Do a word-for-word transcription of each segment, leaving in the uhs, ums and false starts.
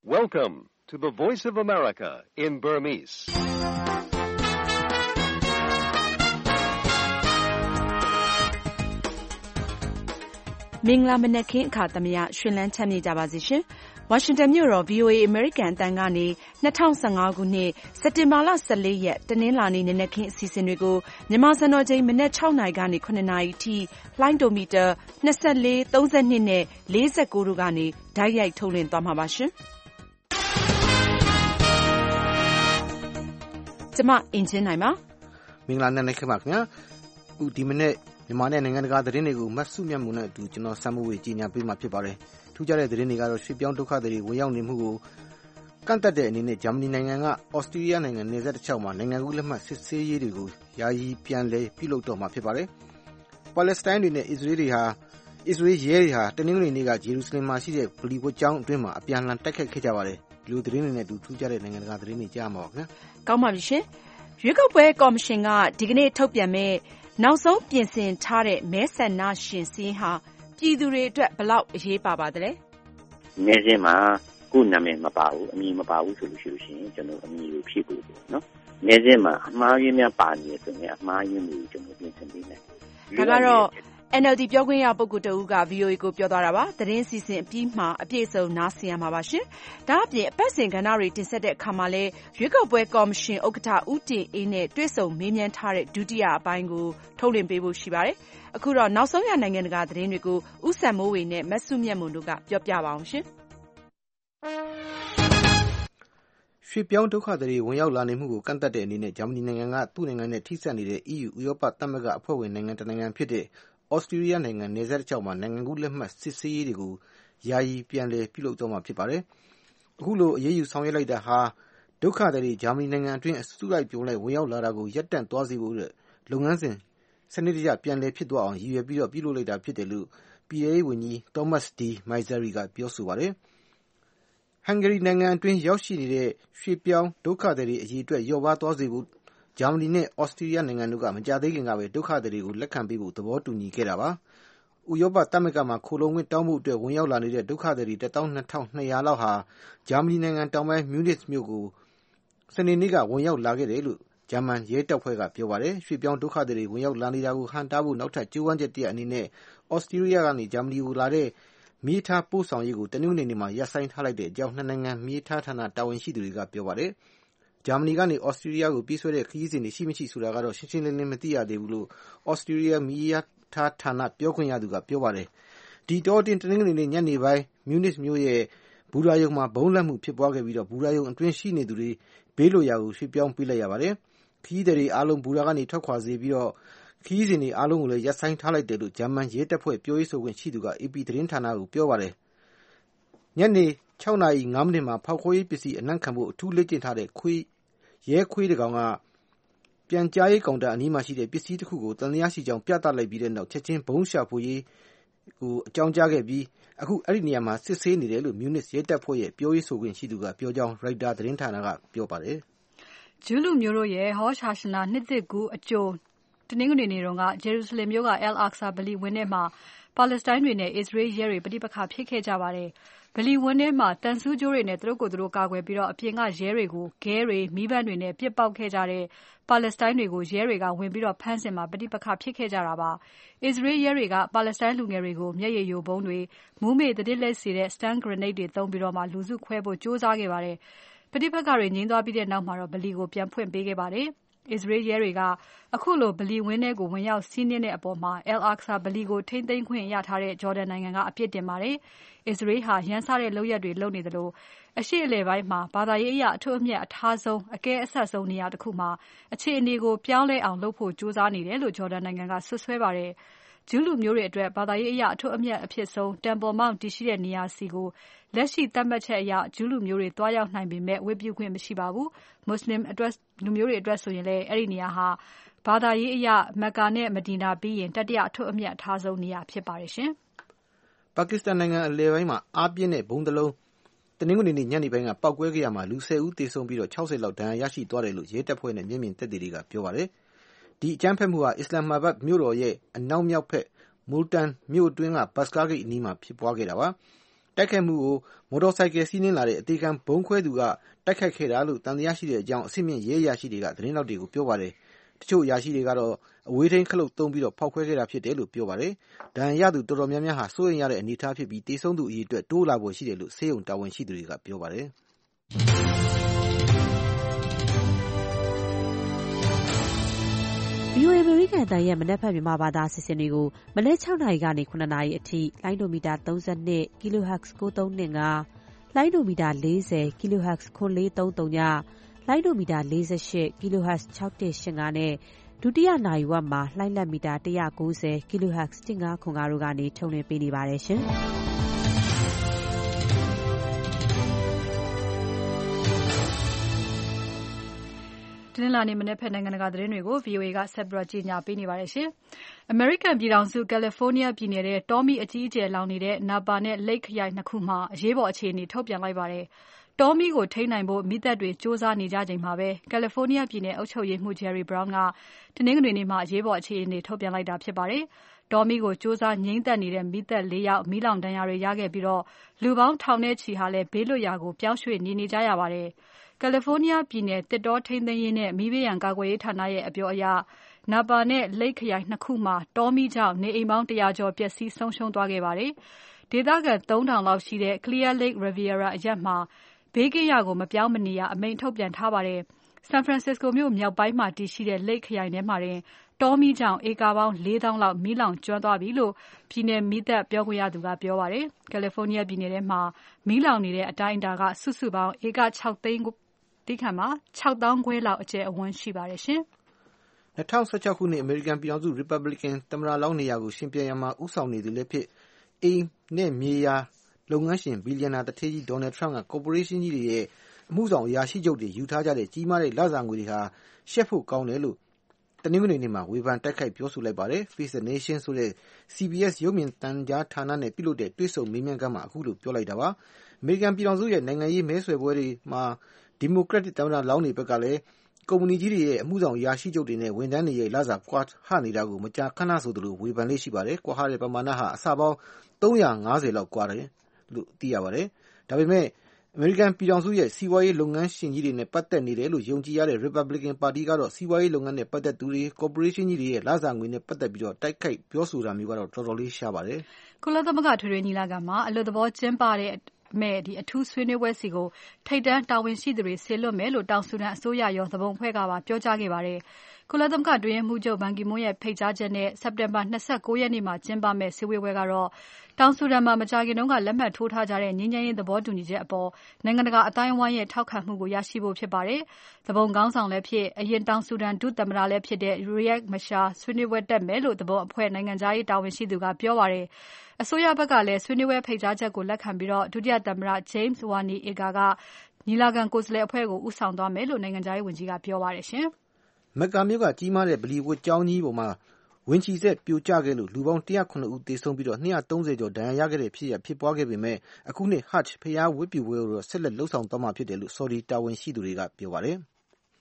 Welcome to the Voice of America in Burmese. ။မင်္ဂလာမနက်ခင်းအခါသမယရှင်လန်းချမ်းမြေ့ကြပါစေရှင်။ ဝါရှင်တန်မြို့တော် ဗွီအိုအေ အမေရိကန်အသံကနေ၂၀၁၅ခုနှစ်စက်တင်ဘာလ၁၄ရက်တနင်္လာနေ့နနက်ခင်းအစီအစဉ်တွေကိုမြန်မာစံတော်ချိန်မနက်၆နာရီကနေ၇နာရီအထိလှိုင်းဒိုမီတာ၂၄၊၃၂နဲ့၄၉တို့ကနေတိုက်ရိုက်ထုတ်လွှင့်သွားမှာပါရှင်။ကျမအင်ဂျင်နိုင်ပါ။မင်္ဂလာနံနက်ခင်းပါခင်ဗျာ။ဒီမနေ့မြန်မာနဲ့နိုင်ငံတကာသတင်းတွေကိုမတ်စုမြတ်မှုနဲ့အတူကျွန်တော်စံမိုးဝေကြီးညာပေးမှာဖြစ်ပါတယ်။ထူးခြားတဲ့သတင်းတွေကတော့ရွှေ့ပြောင်းဒုက္ခသည်တွေဝင်ရောက်နေမှုကိုကန့်သက်တဲ့အနေနဲ့ဂျာမနီနိုင်ငံကဩစတြီးယားနိုင်ငံနယ်စပ်တစ်လျှောက်မှာနိုင်ငံကူးလက်မှတ်စစ်ဆေးရေးတွေကိုယာယီပြန်လည်ပြုလုပ်တော့မှာဖြစ်ပါတယ်။ပါလက်စတိုင်းတွေနဲ့အစ္စရေးတွေဟာအစ္စရေးရဲတွေဟာတနင်္ဂနွေနေ့ကဂျေရုဆလင်မှာရှိတဲ့ဗလီဝတ်ကျောင်းအတွင်းမှာအပြန်အလှန်တိုက်ခိုက်ခဲ့ကြပါတယ်။ဒီလိုသတင်းတွေနဲ့အတူထူးခြားတဲ့နိုင်ငံတကာသတင်းတွေကြားမှာပါခင်ဗျာ။ကောင်းပါပြီရှင်။ရွေးကောက်ပွဲကော်မရှင်ကဒီကနေ့ထုတ်ပြန်မဲ့နောက်ဆုံးပြင်ဆင်ထားတဲ့မဲဆန္ဒရှင်စာရင်းဟာပြည်သူတွေအတွက်ဘယ်လောက်အရေးပါပါသလဲ။မဲစင်းမှာကိုယ်နာမည်မပါဘူးအမည်မပါဘူးဆိုလို့ရှိရင်ကျွန်တော်အမည်ကိုဖြည့်ဖို့ပေါ့နော်။မဲစင်းမှာအမှားယွင်းများပါနေဆိုရင်အမှားယွင်းတွေကိုကျွန်တော်ပြင်ဆင်ပေးမယ်။ဒါကတော့ N L D ပြောခွင့်ရပုဂ္ဂိုလ်တဦးက ဗွီအိုအေကိုပြောသွားတာပါ။သတင်းစီစဉ်အပြီးမှာအပြည့်အစုံနားဆင်ရမှာပါရှင်။ဒါအပြင်အပတ်စဉ်ကဏ္ဍတွေတင်ဆက်တဲ့အခါမှာလဲရွေးကောက်ပွဲကော်မရှင်ဥက္ကဋ္ဌဦးတင်အေးနဲ့တွေ့ဆုံမေးမြန်းထားတဲ့ဒုတိယအပိုင်းကိုထုတ်လွှင့်ပေးဖို့ရှိပါတယ်။အခုတော့နောက်ဆုံးရနိုင်ငံတကာသတင်းတွေကိုဦးစံမိုးဝေနဲ့မဆုမြတ်မွန်တို့ကပြောပြပါအောင်ရှင်။ရွှေ့ပြောင်းဒုက္ခသည်တွေဝင်ရောက်လာနေမှုကိုကန့်သက်တဲ့အနေနဲ့ဂျာမနီနိုင်ငံကသူ့နိုင်ငံနဲ့ထိစပ်နေတဲ့ E U ဥရောပသမဂ္ဂအဖွဲ့ဝင်နိုင်ငံတစ်နိုင်ငံဖြစ်တဲ့ဩစတြီးယားနိုင်ငံနယ်စပ်တစ်လျှောက်မှာနိုင်ငံကူးလက်မှတ်စစ်ဆေးရေးတွေကိုယာယီပြန်လည်ပြုလုပ်တော့မှာဖြစ်ပါတယ်။အခုလိုအရေးယူဆောင်ရွက်လိုက်တာဟာဒုက္ခသည်တွေဂျာမနီနိုင်ငံအတွင်းအစုလိုက်ပြုံလိုက်ဝင်ရောက်လာတာကိုရပ်တန့်သွားစေဖို့လုပ်ငန်းစဉ်စနစ်တကျပြန်လည်ဖြစ်သွားအောင်ရည်ရွယ်ပြီးတော့ပြုလုပ်လိုက်တာဖြစ်တယ်လို့ပြည်ထောင်စုဝန်ကြီး Thomas de Maizière ကပြောဆိုပါတယ်။ဟန်ဂေရီနိုင်ငံအတွင်းရောက်ရှိနေတဲ့ရွှေ့ပြောင်းဒုက္ခသည်တွေအရေးအတွက်လျော့ပါးသွားစေဖို့ဂျာမနီနဲ့ဩစတြီးယားနိုင်ငံတို့ကမကြာသေးခင်ကပဲဒုက္ခသည်တွေကိုလက်ခံပေးဖို့သဘောတူညီခဲ့တာပါ။ဥရောပသမဂ္ဂမှာခိုလုံခွင့်တောင်းဖို့အတွက်ဝင်ရောက်လာနေတဲ့ဒုက္ခသည်တွေတစ်သောင်းနှစ်ထောင်နှစ်ရာလောက်ဟာဂျာမနီနိုင်ငံတောင်ပိုင်းမြူးနစ်မြို့ကိုစနေနေ့ကဝင်ရောက်လာခဲ့တယ်လို့ဂျာမန်ရဲတပ်ဖွဲ့ကပြောပါတယ်။ရွှေ့ပြောင်းဒုက္ခသည်တွေဝင်ရောက်လာနေတာကိုဟန့်တားဖို့နောက်ထပ်ကြိုးပမ်းချက်တရပ်အနေနဲ့ဩစတြီးယားကနေဂျာမနီကိုလာတဲ့မီးထားပို့ဆောင်ရေးကိုတနင်္ဂနွေနေ့မှာရပ်ဆိုင်းထားလိုက်တဲ့အကြောင်းနှစ်နိုင်ငံမီးထားဌာနတာဝန်ရှိသူတွေကပြောပါတယ်။ဂျာမနီကနေဩစတြီးယားကိုပြေးဆွဲတဲ့ခရီးစဉ်တွေရှိမရှိဆိုတာကတော့ရှင်းရှင်းလင်းလင်းမသိရသေးဘူးလို့ဩစတြီးယားမီးထားဌာနပြောခွင့်ရသူကပြောပါတယ်။ဒီတောတင်တနင်္ဂနွေနေ့ညနေပိုင်းမြူးနစ်မြို့ရဲ့ဘူရာယုံမှာဘုံလက်မှုဖြစ်ပွားခဲ့ပြီးတော့ဘူရာယုံအတွင်းရှိနေသူတွေဘေးလွတ်ရာကိုရွှေ့ပြောင်းပေးလိုက်ရပါတယ်။ခရီးသည်တွေအားလုံးဘူရာကနေထွက်ခွာစေပြီးတော့ခရီးစဉ်တွေအားလုံးကိုလည်းရပ်ဆိုင်းထားလိုက်တယ်လို့ဂျာမန်ရဲတပ်ဖွဲ့ပြောရေးဆိုခွင့်ရှိသူက A P သတင်းဌာနကိုပြောပါတယ်။ညနေ၆နာရီ၅မိနစ်မှာဖောက်ခွဲရေးပစ္စည်းအနံ့ခံဖို့အထူးလေ့ကျင့်ထားတဲ့ခွေးရဲခွေးတကောင်ကပြန်ကြားရေးကောင်တာအနီးမှာရှိတဲ့ပစ္စည်းတစ်ခုကိုတန်တရားရှိကြောင်းပြသလိုက်ပြီးတဲ့နောက်ချက်ချင်းဘုံရှာဖွေရေးကိုအကြောင်းကြားခဲ့ပြီးအခုအဲ့ဒီနေရာမှာစစ်ဆေးနေတယ်လို့မြူးနစ်ရဲတပ်ဖွဲ့ရဲ့ပြောရေးဆိုခွင့်ရှိသူကပြောကြောင်းရိုက်တာသတင်းဌာနကပြောပါတယ်။ဂျူးလူမျိုးတို့ရဲ့ဟောရှာရှနာနှစ်သစ်ကူးအကြိုတနင်္ဂနွေနေ့တုန်းကဂျေရုဆလင်မြို့က El Aqsa ဗလီဝင်းထဲမှာပါလက်စတိုင်းတွေနဲ့အစ္စရေးရဲတွေပဋိပက္ခဖြစ်ခဲ့ကြပါတယ်။ဗလီဝင်းထဲမှာတန်ဆူးကြိုးတွေနဲ့သူတို့ကိုယ်သူတို့ကာကွယ်ပြီးတော့အပြင်ကရဲတွေကိုခဲတွေမိဘတွေနဲ့ပစ်ပေါက်ခဲ့ကြတဲ့ပါလက်စတိုင်းတွေကိုရဲတွေကဝင်ပြီးတော့ဖမ်းဆင်မှာပဋိပက္ခဖြစ်ခဲ့ကြတာပါ။အစ္စရေးရဲတွေကပါလက်စတိုင်းလူငယ်တွေကိုမျက်ရည်ယိုဗုံးတွေမူးမေတတိလက်စီတဲ့ stun grenade တွေသုံးပြီးတော့မှလူစုခွဲဖို့ကြိုးစားခဲ့ပါတယ်။ပဋိပက္ခတွေငြိမ်းသွားပြီးတဲ့နောက်မှာတော့ဗလီကိုပြန်ဖွင့်ပေးခဲ့ပါတယ်။အစ္စရေးရဲတွေကအခုလိုဗလီဝင်းထဲကိုဝင်ရောက်စီးနင်းတဲ့အပေါ်မှာ El Aqsa ဗလီကိုထိန်းသိမ်းခွင့်ရထားတဲ့ဂျော်ဒန်နိုင်ငံကအပြစ်တင်ပါတယ်။အစ္စရေးဟာရန်စတဲ့လုပ်ရက်တွေလုပ်နေသလိုအရှေ့အလယ်ပိုင်းမှာဘာသာရေးအရအထွတ်အမြတ်အထားဆုံးအကဲအဆက်ဆုံးနေရာတစ်ခုမှာအခြေအနေကိုပြောင်းလဲအောင်လုပ်ဖို့ကြိုးစားနေတယ်လို့ဂျော်ဒန်နိုင်ငံကဆွဆွဲပါတယ်။ဂျူးလူမျိုးတွေအတွက်ဘာသာရေးအရအထွတ်အမြတ်အဖြစ်ဆုံး Temple Mount တည်ရှိတဲ့နေရာစီကိုလက်ရှိသတ်မှတ်ချက်အရဂျူးလူမျိုးတွေတွားရောက်နိုင်ပေမဲ့ဝတ်ပြုခွင့်မရှိပါဘူး။မွတ်စလင်အတွက်လူမျိုးတွေအတွက်ဆိုရင်လည်းအဲ့ဒီနေရာဟာဘာသာရေးအရမက္ကာနဲ့မဒီနာပြီးရင်တတိယအထွတ်အမြတ်အထားဆုံးနေရာဖြစ်ပါတယ်ရှင်။ပါကစ္စတန်နိုင်ငံအလယ်ပိုင်းမှာအားပြင်းတဲ့ဘုံတလုံးတနင်္ဂနွေနေ့ညနေပိုင်းကပောက်ကွဲခဲ့ရမှာလူ၁၀ဦးသေဆုံးပြီးတော့၆၀လောက်ဒဏ်ရာရရှိသွားတယ်လို့ရဲတပ်ဖွဲ့နဲ့မျက်မြင်သက်သေတွေကပြောပါတယ်။ဒီအကြမ်းဖက်မှုဟာအစ္စလာမာဘတ်မြို့တော်ရဲ့အနောက်မြောက်ဘက်မူလ်တန်မြို့အတွင်းကဘတ်စကားဂိတ်အနီးမှာဖြစ်ပွားခဲ့တာပါ။တိုက်ခိုက်မှုကိုမော်တော်ဆိုင်ကယ်စီးနင်းလာတဲ့အသေခံဗုံးခွဲသူကတိုက်ခိုက်ခဲ့တာလို့တန်တရားရှိတဲ့အကြောင်းအစစ်မြင့်ရဲအရာရှိတွေကသတင်းတောက်တွေကိုပြောပါတယ်တချို့အရာရှိတွေကတော့အဝေးထိန်းခလုတ်သုံးပြီးတော့ဖောက်ခွဲခဲ့တာဖြစ်တယ်လို့ပြောပါတယ်ဒဏ်ရာရသူတော်တော်များများဟာစိုးရိမ်ရတဲ့အနေအထားဖြစ်ပြီးတေဆုံးသူအရေအတွက်တိုးလာဖို့ရှိတယ်လို့ဆေးရုံတာဝန်ရှိသူတွေကပြောပါတယ်ဗီအိုအေ American အသံရဲ့မနက်ဖြန်မြန်မာဘာသာအစီအစဉ်တွေကိုမနက်၆နာရီကနေ၇နာရီအထိလိုင်းဒိုမီတာ၃၂ kilohertz ၉၃၂၅လိုင်းဒိုမီတာ၄၀ kilohertz ၉၄၃၃ညလိုင်းဒိုမီတာ၄၈ kilohertz ၆၁၈၅နဲ့ဒုတိယနာရီဝက်မှာလိုင်းလက်မီတာ၁၉၀ kilohertz ၁၅ခွန်၅တို့ကနေထုတ်လွှင့်ပေးနေပါတယ်ရှင်တနင်္လာနေ့မနေ့ဖက်နိုင်ငံတကာသတင်းတွေကို ဗီအိုအေ ကဆက်ပြီးကြီးညာပေးနေပါတယ်ရှင်။ American ပြည်ထောင်စု California ပြည်နယ်ရဲ့တောမီအကြီးအကျယ်လောင်နေတဲ့ Napa နဲ့ Lake ခရိုင်နှစ်ခုမှာအရေးပေါ်အခြေအနေထုတ်ပြန်လိုက်ပါတယ်။တောမီကိုထိန်းနိုင်ဖို့မိသက်တွေစ조사နေကြချိန်မှာပဲ California ပြည်နယ်အုပ်ချုပ်ရေးမှူး Jerry Brown ကတနင်္ဂနွေနေ့မှာအရေးပေါ်အခြေအနေထုတ်ပြန်လိုက်တာဖြစ်ပါတယ်။တောမီကိုစ조사ငြိမ်းသက်နေတဲ့မိသက်၄ယောက်မီးလောင်ဒဏ်ရာတွေရခဲ့ပြီးတော့လူပေါင်းထောင်နဲ့ချီဟာလည်းဘေးလွတ်ရာကိုပြောင်းရွှေ့နေနေကြရပါတယ်။ California ပြည်နယ်တစ်တောထိန်းသိမ်းရေးနဲ့မီးဘေးရန်ကာကွယ်ရေးဌာနရဲ့အပြောအရ Napa နဲ့ Lake ခရိုင်နှစ်ခုမှာတောမီးကြောင့်နေအိမ်ပေါင်းတရာကျော်ပျက်စီးဆုံးရှုံးသွားခဲ့ပါတယ်။ဒေသခံသုံးထောင်လောက်ရှိတဲ့ Clear Lake Riviera အရပ်မှာဘေးကင်းရာကိုမပြောင်းမနေရအမိန့်ထုတ်ပြန်ထားပါတယ်။ San Francisco မြို့မြောက်ပိုင်းမှာတည်ရှိတဲ့ Lake ခရိုင်ထဲမှာတင်တောမီးကြောင့်ဧကပေါင်းလေးသောင်းလောက်မီးလောင်ကျွမ်းသွားပြီလို့ပြည်နယ်မီးသတ်ပြောခွင့်ရသူကပြောပါတယ်။ California ပြည်နယ်ထဲမှာမီးလောင်နေတဲ့အတိုင်းအတာကစုစုပေါင်းဧက၆သိန်းတိခတ်မှာ၆သောင်းခွဲလောက်အကျယ်အဝန်းရှိပါတယ်ရှင်။၂၀၁၆ခုနှစ်အမေရိကန်ပြည်ထောင်စု Republican သမ္မတလောင်းနေရာကိုရှင်ပြိုင်ရမှာဦးဆောင်နေသူလည်းဖြစ်အိမ်နဲ့မြေယာလုပ်ငန်းရှင်ဘီလီယံနာတထေးကြီး Donald Trump က Corporation ကြီးတွေရဲ့အမှုဆောင်အရာရှိချုပ်တွေယူထားကြတဲ့ကြီးမားတဲ့လစာငွေတွေဟာရှက်ဖို့ကောင်းတယ်လို့တနင်္ဂနွေနေ့မှာဝေဖန်တိုက်ခိုက်ပြောဆိုလိုက်ပါတယ်။ Face the Nation ဆိုတဲ့ C B S ရုပ်မြင်သံကြားဌာနနဲ့ပြုလုပ်တဲ့တွေ့ဆုံမေးမြန်းခန်းမှာအခုလိုပြောလိုက်တာပါ။အမေရိကန်ပြည်ထောင်စုရဲ့နိုင်ငံရေးမဲဆွယ်ပွဲတွေမှာဒီမိုကရက်တစ်သမ္မတလောင်းတွေဘက်ကလည်းကုမ္ပဏီကြီးတွေရဲ့အမှုဆောင်အရာရှိချုပ်တွေနဲ့ဝန်ထမ်းတွေရဲ့လစာကွာဟနေတာကိုမကြာခဏဆိုသလိုဝေဖန်လေးရှိပါတယ်။ကွာဟတဲ့ပမာဏဟာအဆပေါင်းသုံးရာငါးဆယ်လောက်ကွာတယ်လို့သိရပါတယ်။ဒါပေမဲ့အမေရိကန်ပြည်ထောင်စုရဲ့စီးပွားရေးလုပ်ငန်းရှင်ကြီးတွေနဲ့ပတ်သက်နေတယ်လို့ယုံကြည်ရတဲ့ Republican ပါတီကတော့စီးပွားရေးလုပ်ငန်းနဲ့ပတ်သက်သူတွေ Corporation ကြီးတွေရဲ့လစာငွေနဲ့ပတ်သက်ပြီးတော့တိုက်ခိုက်ပြောဆိုတာမျိုးကတော့တော်တော်လေးရှားပါတယ်။ကုလသမဂ္ဂထွေထွေညီလာခံမှာအလွတ်သဘောကျင်းပတဲ့မဲ့ဒီအထူးဆွေးနွေးပွဲစီကိုထိပ်တန်းတာဝန်ရှိသူတွေဆေလွတ်မယ်လို့တောင်ဆူဒန်အစိုးရရောသဘုံအဖွဲ့ကပါပြောကြားခဲ့ပါတယ်။ကုလသမဂ္ဂတွင်းမှုချုပ်ဘန်ကီမွန်းရဲ့ဖိတ်ကြားချက်နဲ့စက်တင်ဘာ၂၉ရက်နေ့မှာကျင်းပမဲ့စည်းဝေးပွဲကတော့တောင်ဆူဒန်မှာမကြာခင်တုန်းကလက်မှတ်ထိုးထားကြတဲ့ငြိမ်းချမ်းရေးသဘောတူညီချက်အပေါ်နိုင်ငံတကာအတိုင်းအဝိုင်းရဲ့ထောက်ခံမှုကိုရရှိဖို့ဖြစ်ပါတယ်။သဘုံခေါင်းဆောင်လည်းဖြစ်အရင်တောင်ဆူဒန်ဒုသမ္မတလည်းဖြစ်တဲ့ Riek Machar ဆွေးနွေးပွဲတက်မယ်လို့သဘုံအဖွဲ့နိုင်ငံခြားရေးတာဝန်ရှိသူကပြောပါတယ်။အစိုးရဘက်ကလည်းဆွေးနွေးပွဲဖိတ်ကြားချက်ကိုလက်ခံပြီးတော့ဒုတိယသမ္မတ James Wani Iga ကညီလာခံကိုယ်စားလှယ်အဖွဲ့ကိုဦးဆောင်သွားမယ်လို့နိုင်ငံခြားရေးဝန်ကြီးကပြောပါတယ်ရှင်။မက္ကာမြို့ကကြီးမားတဲ့ဗလီဝတ်ကျောင်းကြီးပေါ်မှာဝင်ချီဆက်ပြိုကျခဲ့လို့လူပေါင်း၁၀၇ဦးသေဆုံးပြီးတော့၂၃၀ကျော်ဒဏ်ရာရခဲ့တဲ့ဖြစ်ရပ်ဖြစ်ပွားခဲ့ပေမဲ့အခုနှစ် Hajj ဖျားဝတ်ပြုပွဲကိုဆက်လက်လှုပ်ဆောင်သွားမှာဖြစ်တယ်လို့ Saudi တာဝန်ရှိသူတွေကပြောပါတယ်။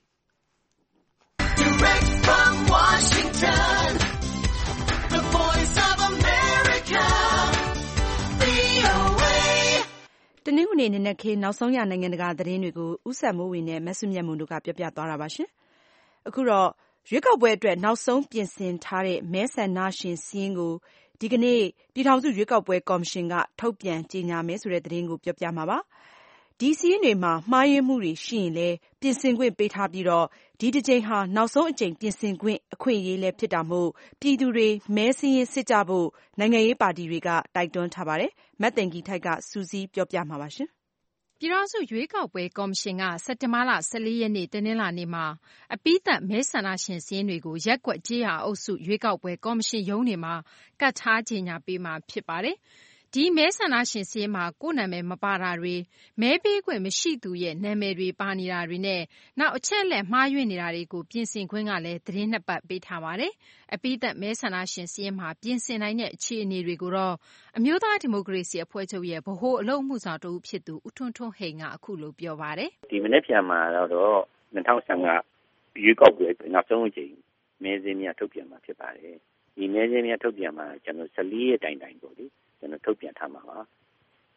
Direct from Washington, the Voice of America, V O A တနင်္ဂနွေနေ့နက်ခင်းနောက်ဆုံးရနိုင်ငံတကာသတင်းတွေကိုဦးစံမိုးဝေနဲ့မဆုမြတ်မွန်တို့ကပြောပြသွားတာပါရှင်။အခုတော့ရွေးကောက်ပွဲအတွက်နောက်ဆုံးပြင်ဆင်ထားတဲ့မဲဆန္ဒရှင်စာရင်းကိုဒီကနေ့ပြည်ထောင်စုရွေးကောက်ပွဲကော်မရှင်ကထုတ်ပြန်ကြေညာမယ်ဆိုတဲ့သတင်းကိုပြောပြမှာပါ။ဒီစာရင်းတွေမှာမှားယွင်းမှုတွေရှိရင်လည်းပြင်ဆင်ခွင့်ပေးထားပြီးတော့ဒီတစ်ကြိမ်ဟာနောက်ဆုံးအကြိမ်ပြင်ဆင်ခွင့်အခွင့်အရေးလည်းဖြစ်တာမို့ပြည်သူတွေမဲစာရင်းစစ်ကြဖို့နိုင်ငံရေးပါတီတွေကတိုက်တွန်းထားပါတယ်။မတ်သိင်္ဂီထိုက်ကစူးစီးပြောပြမှာပါရှင်။ပြည်ထောင်စုရွေးကောက်ပွဲကော်မရှင်ကစက်တင်ဘာလ၁၄ရက်နေ့တနင်္လာနေ့မှာအပြီးသတ်မဲဆန္ဒရှင်စာရင်းတွေကိုရပ်ကွက်ကျေးရွာအုပ်စုရွေးကောက်ပွဲကော်မရှင်ရုံးတွေမှာကပ်ထားကြေညာပေးမှာဖြစ်ပါတယ်။ဒီမဲဆန္ဒရှင်စာရင်းမှာကိုယ့်နာမည်မပါတာတွေမဲပေးခွင့်မရှိသူရဲ့နာမည်တွေပါနေတာတွေနဲ့နောက်အချက်လက်မှားယွင်းနေတာတွေကိုပြင်ဆင်ခွင့်ကလည်းသတင်းနှစ်ပတ်ပေးထားပါတယ်။အပြီးသတ်မဲဆန္ဒရှင်စာရင်းမှာပြင်ဆင်နိုင်တဲ့အခြေအနေတွေကိုတော့အမျိုးသားဒီမိုကရေစီအဖွဲ့ချုပ်ရဲ့ဗဟိုအလုပ်အမှုဆောင်တဦးဖြစ်သူဦးထွန်းထွန်းဟိန်ကအခုလိုပြောပါတယ်။ဒီမနေ့ပြန်မှာတော့၂၀၁၅ရွေးကောက်ပွဲနောက်ဆုံးအကြိမ်မဲစင်းများထုတ်ပြန်မှာဖြစ်ပါတယ်။ဒီမဲစင်းများထုတ်ပြန်မှာကျွန်တော်၁၄ရက်တိုင်တိုင်ပေါ့လေကျွန်တော်ထုတ်ပြန်ထားမှာပါ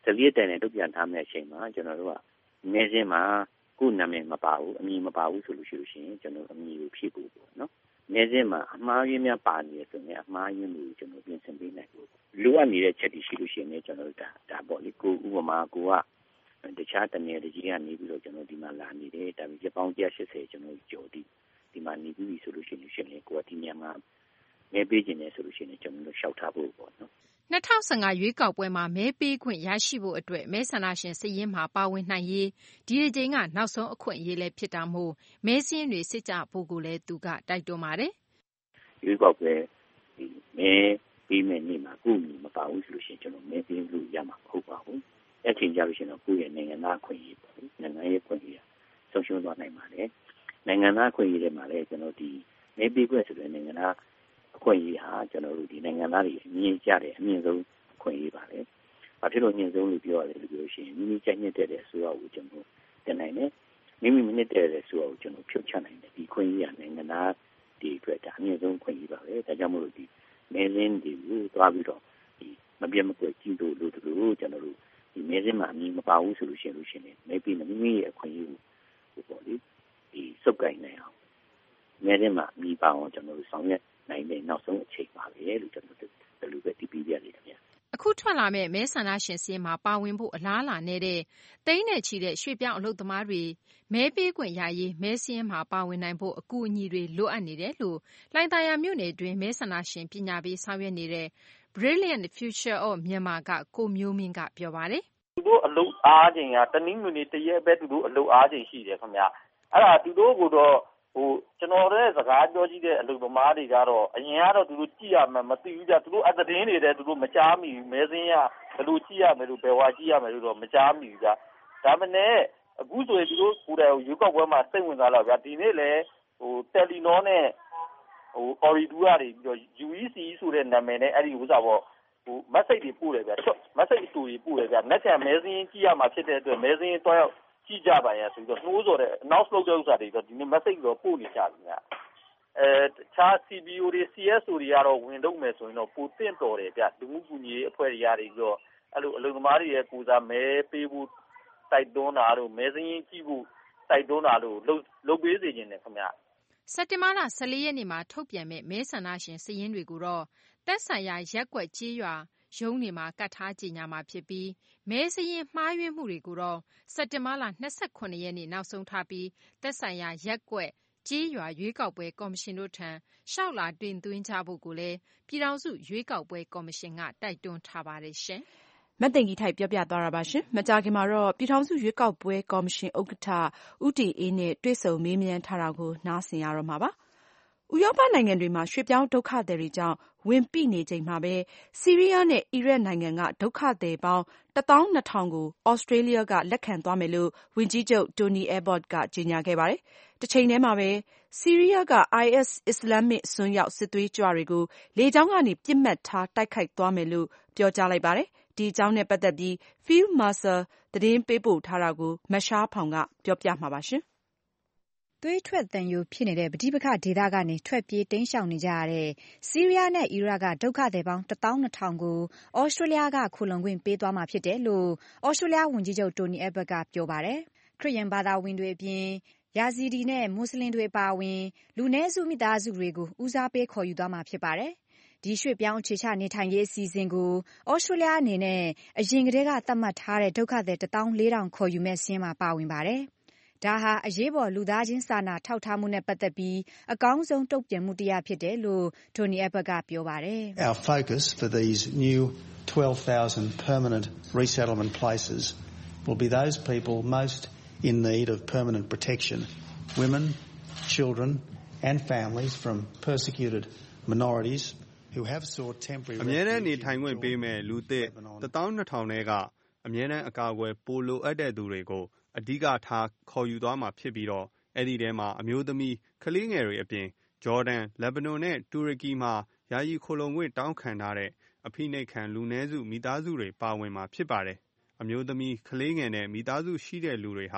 severe တဲ့နဲ့တုတ်ပြန်ထားမယ့်အချိန်မှာကျွန်တော်တို့ကနေစင်းမှာကိုယ်နာမည်မပါဘူးအမည်မပါဘူးဆိုလို့ရှိလို့ရှိရင်ကျွန်တော်အမည်ကိုဖြည့်ဖို့ပေါ့နော်နေစင်းမှာအမှားရင်းများပါနေတယ်ဆိုရင်အမှားရင်းတွေကိုကျွန်တော်ပြင်ဆင်ပေးနိုင်ဖို့လိုအပ်နေတဲ့ချက်တွေရှိလို့ရှိရင်လည်းကျွန်တော်တို့ဒါဒါပေါ့လေကိုဥပမာကိုကတခြားတနေတကြီးကနေပြီးတော့ကျွန်တော်ဒီမှာလာနေတယ်ဒါပေမဲ့ပေါင်းone eightyကျွန်တော်ကြော်ဒီဒီမှာနေပြီဆိုလို့ရှိရင်ရှင်လေကိုကဒီညမှာမဲပေးခြင်းနဲ့ဆိုလို့ရှိရင်ကျွန်တော်တို့ရှောက်ထားဖို့ပေါ့နော်၂၀၁၅ရွေးကောက်ပွဲမှာမဲပေးခွင့်ရရှိဖို့အတွက်မဲဆန္ဒရှင်စာရင်းမှာပါဝင်နိုင်ရေးဒီအချိန်ကနောက်ဆုံးအခွင့်အရေးလည်းဖြစ်တာမို့မဲစင်းတွေစစ်ကြဖို့ကိုလည်းသူကတိုက်တွန်းပါတယ်ရွေးကောက်ပွဲဒီမဲပေးမယ်နေ့မှာကိုယ်မပါဘူးဆိုလို့ရှိရင်ကျွန်တော်မဲပေးလို့ရမှာမဟုတ်ပါဘူးအဲ့ချိန်ကြလို့ရှိရင်တော့ကိုယ့်ရဲ့နိုင်ငံသားခွင့်ရေးပေါ့နိုင်ငံရေးခွင့်ရေးဆုံးရှုံးသွားနိုင်ပါတယ်နိုင်ငံသားခွင့်ရေးတွေမှာလည်းကျွန်တော်ဒီမဲပေးခွင့်ဆိုတဲ့နိုင်ငံသားအခွင့်အရေးဟာကျွန်တော်တို့ဒီနိုင်ငံသားတွေအမြင့်ကြတဲ့အမြင့်ဆုံးအခွင့်အရေးပါလေ။ဘာဖြစ်လို့အမြင့်ဆုံးလို့ပြောရတယ်လို့ပြောရှင်မိမိကြိုက်ညက်တဲ့အစိုးရကိုကျွန်တော်တင်နိုင်တယ်။မိမိမနစ်တဲ့အစိုးရကိုကျွန်တော်ဖြုတ်ချနိုင်တယ်ဒီခွင့်အရေးကနိုင်ငံသားဒီအတွက်ဒါအမြင့်ဆုံးခွင့်အရေးပါပဲ။ဒါကြောင့်မို့လို့ဒီမဲလင်းတွေကိုတွားပြီးတော့ဒီမပြတ်မကွက်ကြည့်လို့လို့တို့ကျွန်တော်တို့ဒီမဲစင်းမှာအမြင်မပါဘူးဆိုလို့ရှိရင်လို့ရှိရင်မဲပြီးမိမိရဲ့အခွင့်အရေးကိုပေါ့လေဒီစုပ်ကိုင်နိုင်အောင်မဲစင်းမှာအမြင်ပါအောင်ကျွန်တော်တို့ဆောင်ရွက်နိုင်တဲ့နောက်ဆုံးအချိန်ပါပဲလို့ကျွန်တော်တို့ဒီလိုပဲတည်ပြီးရတယ်ခင်ဗျအခုထွက်လာမဲ့မဲဆန္ဒရှင်စင်းမှာပါဝင်ဖို့အလားအလာနေတဲ့တိန်းနဲ့ချီတဲ့ရွှေပြောင်းအလုပ်သမားတွေမဲပေးခွင့်ရရေးမဲစင်းမှာပါဝင်နိုင်ဖို့အကူအညီတွေလိုအပ်နေတယ်လို့လှိုင်သာယာမြို့နယ်တွင်မဲဆန္ဒရှင်ပညာပေးဆောင်ရွက်နေတဲ့ Brilliant Future of Myanmar ကကိုမျိုးမင်းကပြောပါတယ်သူတို့အလုပ်အားချိန်ကတနည်းမျိုးနေတရက်ပဲသူတို့အလုပ်အားချိန်ရှိတယ်ခင်ဗျအဲ့ဒါသူတို့ကတော့ဟိုကျွန်တော်ရဲ့စကားပြောကြည့်တဲ့အလုပ်သမားတွေကတော့အရင်ကတော့သူတို့ကြည့်ရမှမသိဘူးကြသူတို့အသတင်းတွေတဲ့သူတို့မကြားမိဘူးမဲစင်းရဘယ်လိုကြည့်ရမယ်လို့ဘယ်ဝါကြည့်ရမယ်လို့တော့မကြားမိဘူးကြဒါမှနဲ့အခုဆိုရင်သူတို့ကိုယ်တိုင်ရွေးကောက်ပွဲမှာစိတ်ဝင်စားတော့ဗျာဒီနေ့လေဟိုတယ်လီနောနဲ့ဟိုအော်ရီဒူကနေပြီးတော့ ယူ အီ စီ ဆိုတဲ့နာမည်နဲ့အဲ့ဒီဥစ္စာပေါ့ဟို message တွေပို့တယ်ဗျာ message အတူတွေပို့တယ်ဗျာလက်ခံမဲစင်းကြည့်ရမှာဖြစ်တဲ့အတွက်မဲစင်းတွားရောက်ကြည့်ကြပါရဲ့ဆိုတော့နှိုးစော်တဲ့ announce လုပ်တဲ့ဥစ္စာတွေတော့ဒီနေ့ message တော့ပို့နေကြပြီဗျာအဲတခြား စီ ဘီ အို တွေ စီ အက်စ် အို တွေကတော့ဝင်တော့မယ်ဆိုရင်တော့ပိုတင့်တော်တယ်ဗျလူမှုကူညီရေးအဖွဲ့တွေရာတွေပြီးတော့အဲ့လိုအလုံသမားတွေရဲ့ကိုစားမဲပေးဖို့တိုက်တွန်းတာတို့မဲစင်းကြည့်ဖို့တိုက်တွန်းတာတို့လုပ်လုပ်ပေးစေခြင်းနဲ့ခင်ဗျစက်တင်ဘာလ၁၄ရက်နေ့မှာထုတ်ပြန်မဲ့မဲဆန္ဒရှင်စာရင်းတွေကိုတော့သက်ဆိုင်ရာရက်ကွက်ကြေးရွာရုံးတွေမှာကတ်ထားကြေညာမှာဖြစ်ပြီးမဲစရင်းမှားယွင်းမှုတွေကိုတော့စက်တင်ဘာလ၂၇ရက်နေ့နောက်ဆုံးထားပြီးသက်ဆိုင်ရာရက်ကွက်ကြေးရွာရွေးကောက်ပွဲကော်မရှင်တို့ထံလျှောက်လာတင်သွင်းကြဖို့ကိုလည်းပြည်ထောင်စုရွေးကောက်ပွဲကော်မရှင်ကတိုက်တွန်းထားပါတယ်ရှင်။မသိင်္ဂီထိုက်ပြောပြသွားတာပါရှင်။မကြာခင်မှာတော့ပြည်ထောင်စုရွေးကောက်ပွဲကော်မရှင်ဥက္ကဋ္ဌဦးတင်အေးနဲ့တွေ့ဆုံမေးမြန်းထားတာကိုနားဆင်ရတော့မှာပါ။ဥရောပနိုင်ငံတွေမှာရွှေ့ပြောင်းဒုက္ခသည်တွေကြောင့်ဝန်ပိနေချိန်မှာပဲဆီးရီးယားနဲ့အီရတ်နိုင်ငံကဒုက္ခသည်ပေါင်းတသောင်းနှစ်ထောင်ကိုဩစတြေးလျကလက်ခံသွားမယ်လို့ဝန်ကြီးချုပ်တိုနီအဲဘော့တ်ကကြေညာခဲ့ပါတယ်။တချိန်တည်းမှာပဲဆီးရီးယားက အိုင်အက်စ် အစ္စလာမစ်အစွန်းရောက်စစ်သွေးကြွတွေကိုလေကြောင်းကနေပစ်မှတ်ထားတိုက်ခိုက်သွားမယ်လို့ပြောကြားလိုက်ပါတယ်။ဒီအကြောင်းနဲ့ပတ်သက်ပြီး Phil Mercer သတင်းပေးပို့ထားတာကိုမရှားဖောင်ကပြောပြမှာပါရှင်။သွေးထွက်သံယိုဖြစ်နေတဲ့ပဋိပက္ခဒေသကနေထွက်ပြေးတိမ်းရှောင်နေကြရတဲ့ဆီးရီးယားနဲ့အီရတ်ကဒုက္ခသည်ပေါင်းတသောင်းနှစ်ထောင်ကိုဩစတြေးလျကခိုလှုံခွင့်ပေးသွားမှာဖြစ်တယ်လို့ဩစတြေးလျဝန်ကြီးချုပ်တိုနီအဲဘတ်ကပြောပါတယ်။ခရစ်ယာန်ဘာသာဝင်တွေအပြင်ယာဇီဒီနဲ့မွတ်စလင်တွေပါဝင်လူနည်းစုမိသားစုတွေကိုဦးစားပေးခေါ်ယူသွားမှာဖြစ်ပါတယ်။ဒီရွှေ့ပြောင်းအခြေချနေထိုင်ရေးအစီအစဉ်ကိုဩစတြေးလျအနေနဲ့အရင်ကတည်းကသတ်မှတ်ထားတဲ့ဒုက္ခသည်တသောင်းလေးထောင်ခေါ်ယူမဲ့စာရင်းမှာပါဝင်ပါတယ်။ဒါဟာအရေးပေါ်လူသားချင်းစာနာထောက်ထားမှုနဲ့ပတ်သက်ပြီးအကောင်းဆုံးတုံ့ပြန်မှုတရားဖြစ်တယ်လို့တိုနီအဘတ်ကပြောပါတယ် Our focus for these new twelve thousand permanent resettlement places will be those people most in need of permanent protection, women, children and families from persecuted minorities who have sought temporary အမြဲတမ်းနေထိုင်ခွင့်ပေးမဲ့လူသစ်တသောင်းနှစ်ထောင်ထဲကအမြဲတမ်းအကာအကွယ်ပိုလိုအပ်တဲ့သူတွေကိုအဓိကထားခေါ်ယူသွားမှာဖြစ်ပြီးတော့အဲ့ဒီထဲမှာအမျိုးသမီးကလေးငယ်တွေအပြင်ဂျော်ဒန်လက်ဘနွန်နဲ့တူရကီမှာယာယီခိုလုံခွင့်တောင်းခံထားတဲ့အဖိနှိပ်ခံလူနည်းစုမိသားစုတွေပါဝင်မှာဖြစ်ပါတယ်အမျိုးသမီးကလေးငယ်နဲ့မိသားစုရှိတဲ့လူတွေဟာ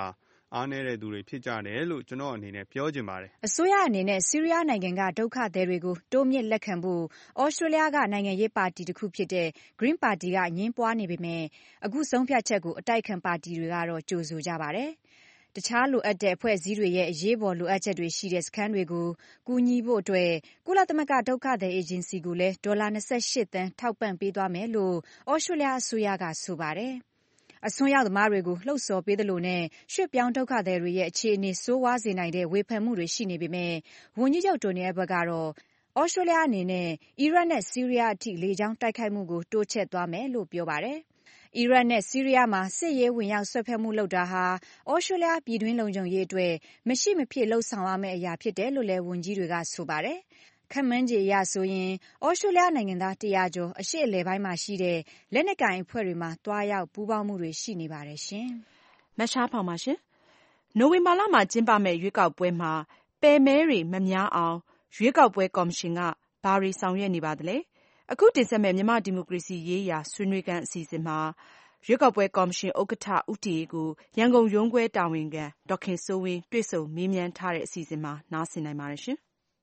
အားနည်းတဲ့သူတွေဖြစ်ကြတယ်လို့ကျွန်တော်အနေနဲ့ပြောချင်ပါတယ်အစိုးရအနေနဲ့ဆီးရီးယားနိုင်ငံကဒုက္ခသည်တွေကိုတိုးမြင့်လက်ခံဖို့ဩစတြေးလျကနိုင်ငံရေးပါတီတစ်ခုဖြစ်တဲ့ Green Party ကညှင်းပွားနေပေမဲ့အခုဆုံးဖြတ်ချက်ကိုအတိုက်ခံပါတီတွေကတော့ကြိုဆိုကြပါတယ်တခြားလိုအပ်တဲ့အဖွဲ့အစည်းတွေရဲ့အရေးပေါ်လိုအပ်ချက်တွေရှိတဲ့စခန်းတွေကိုကူညီဖို့အတွက်ကုလသမဂ္ဂဒုက္ခသည်အေဂျင်စီကိုလည်းဒေါ်လာ၂၈သန်းထောက်ပံ့ပေးသွားမယ်လို့ဩစတြေးလျအစိုးရကဆိုပါတယ်အစွန်းရောက်သမားတွေကိုလှုပ်ဆော်ပေးသလိုနဲ့ရွှေ့ပြောင်းဒုက္ခသည်တွေရဲ့အခြေအနေဆိုးဝါးစေနိုင်တဲ့ဝေဖန်မှုတွေရှိနေပေမဲ့ဝန်ကြီးချုပ်တိုနီအဘတ်ကတော့ဩစတြေးလျအနေနဲ့အီရတ်နဲ့ဆီးရီးယားအထိလေကြောင်းတိုက်ခိုက်မှုကိုတိုးချဲ့သွားမယ်လို့ပြောပါတယ်အီရတ်နဲ့ဆီးရီးယားမှာစစ်ရေးဝင်ရောက်ဆွဲဖက်မှုလုပ်တာဟာဩစတြေးလျပြည်တွင်းလုံခြုံရေးအတွက်မရှိမဖြစ်လှုပ်ဆောင်ရမယ့်အရာဖြစ်တယ်လို့လည်းဝန်ကြီးတွေကဆိုပါတယ်ခန့်မှန်းခြေအရဆိုရင်ဩစတြေးလျနိုင်ငံသားတရာကျော်အရှေ့အလယ်ပိုင်းမှာရှိတဲ့လက်နက်ကိုင်အဖွဲ့တွေမှာတွားရောက်ပူးပေါင်းမှုတွေရှိနေပါတယ်ရှင်။မရှားဖောင်ပါရှင်။နိုဝင်ဘာလမှာကျင်းပမယ့်ရွေးကောက်ပွဲမှာပယ်မဲတွေမများအောင်ရွေးကောက်ပွဲကော်မရှင်ကဘာတွေဆောင်ရွက်နေပါသလဲ။အခုတင်ဆက်မယ့်မြန်မာဒီမိုကရေစီရေးရာဆွေးနွေးခန်းအစီအစဉ်မှာရွေးကောက်ပွဲကော်မရှင်ဥက္ကဋ္ဌဦးတီကိုရန်ကုန်ရုံးခွဲတာဝန်ခံဒေါက်ခင်စိုးဝင်းတွေ့ဆုံမေးမြန်းထားတဲ့အစီအစဉ်မှာနားဆင်နိုင်ပါတယ်ရှင်။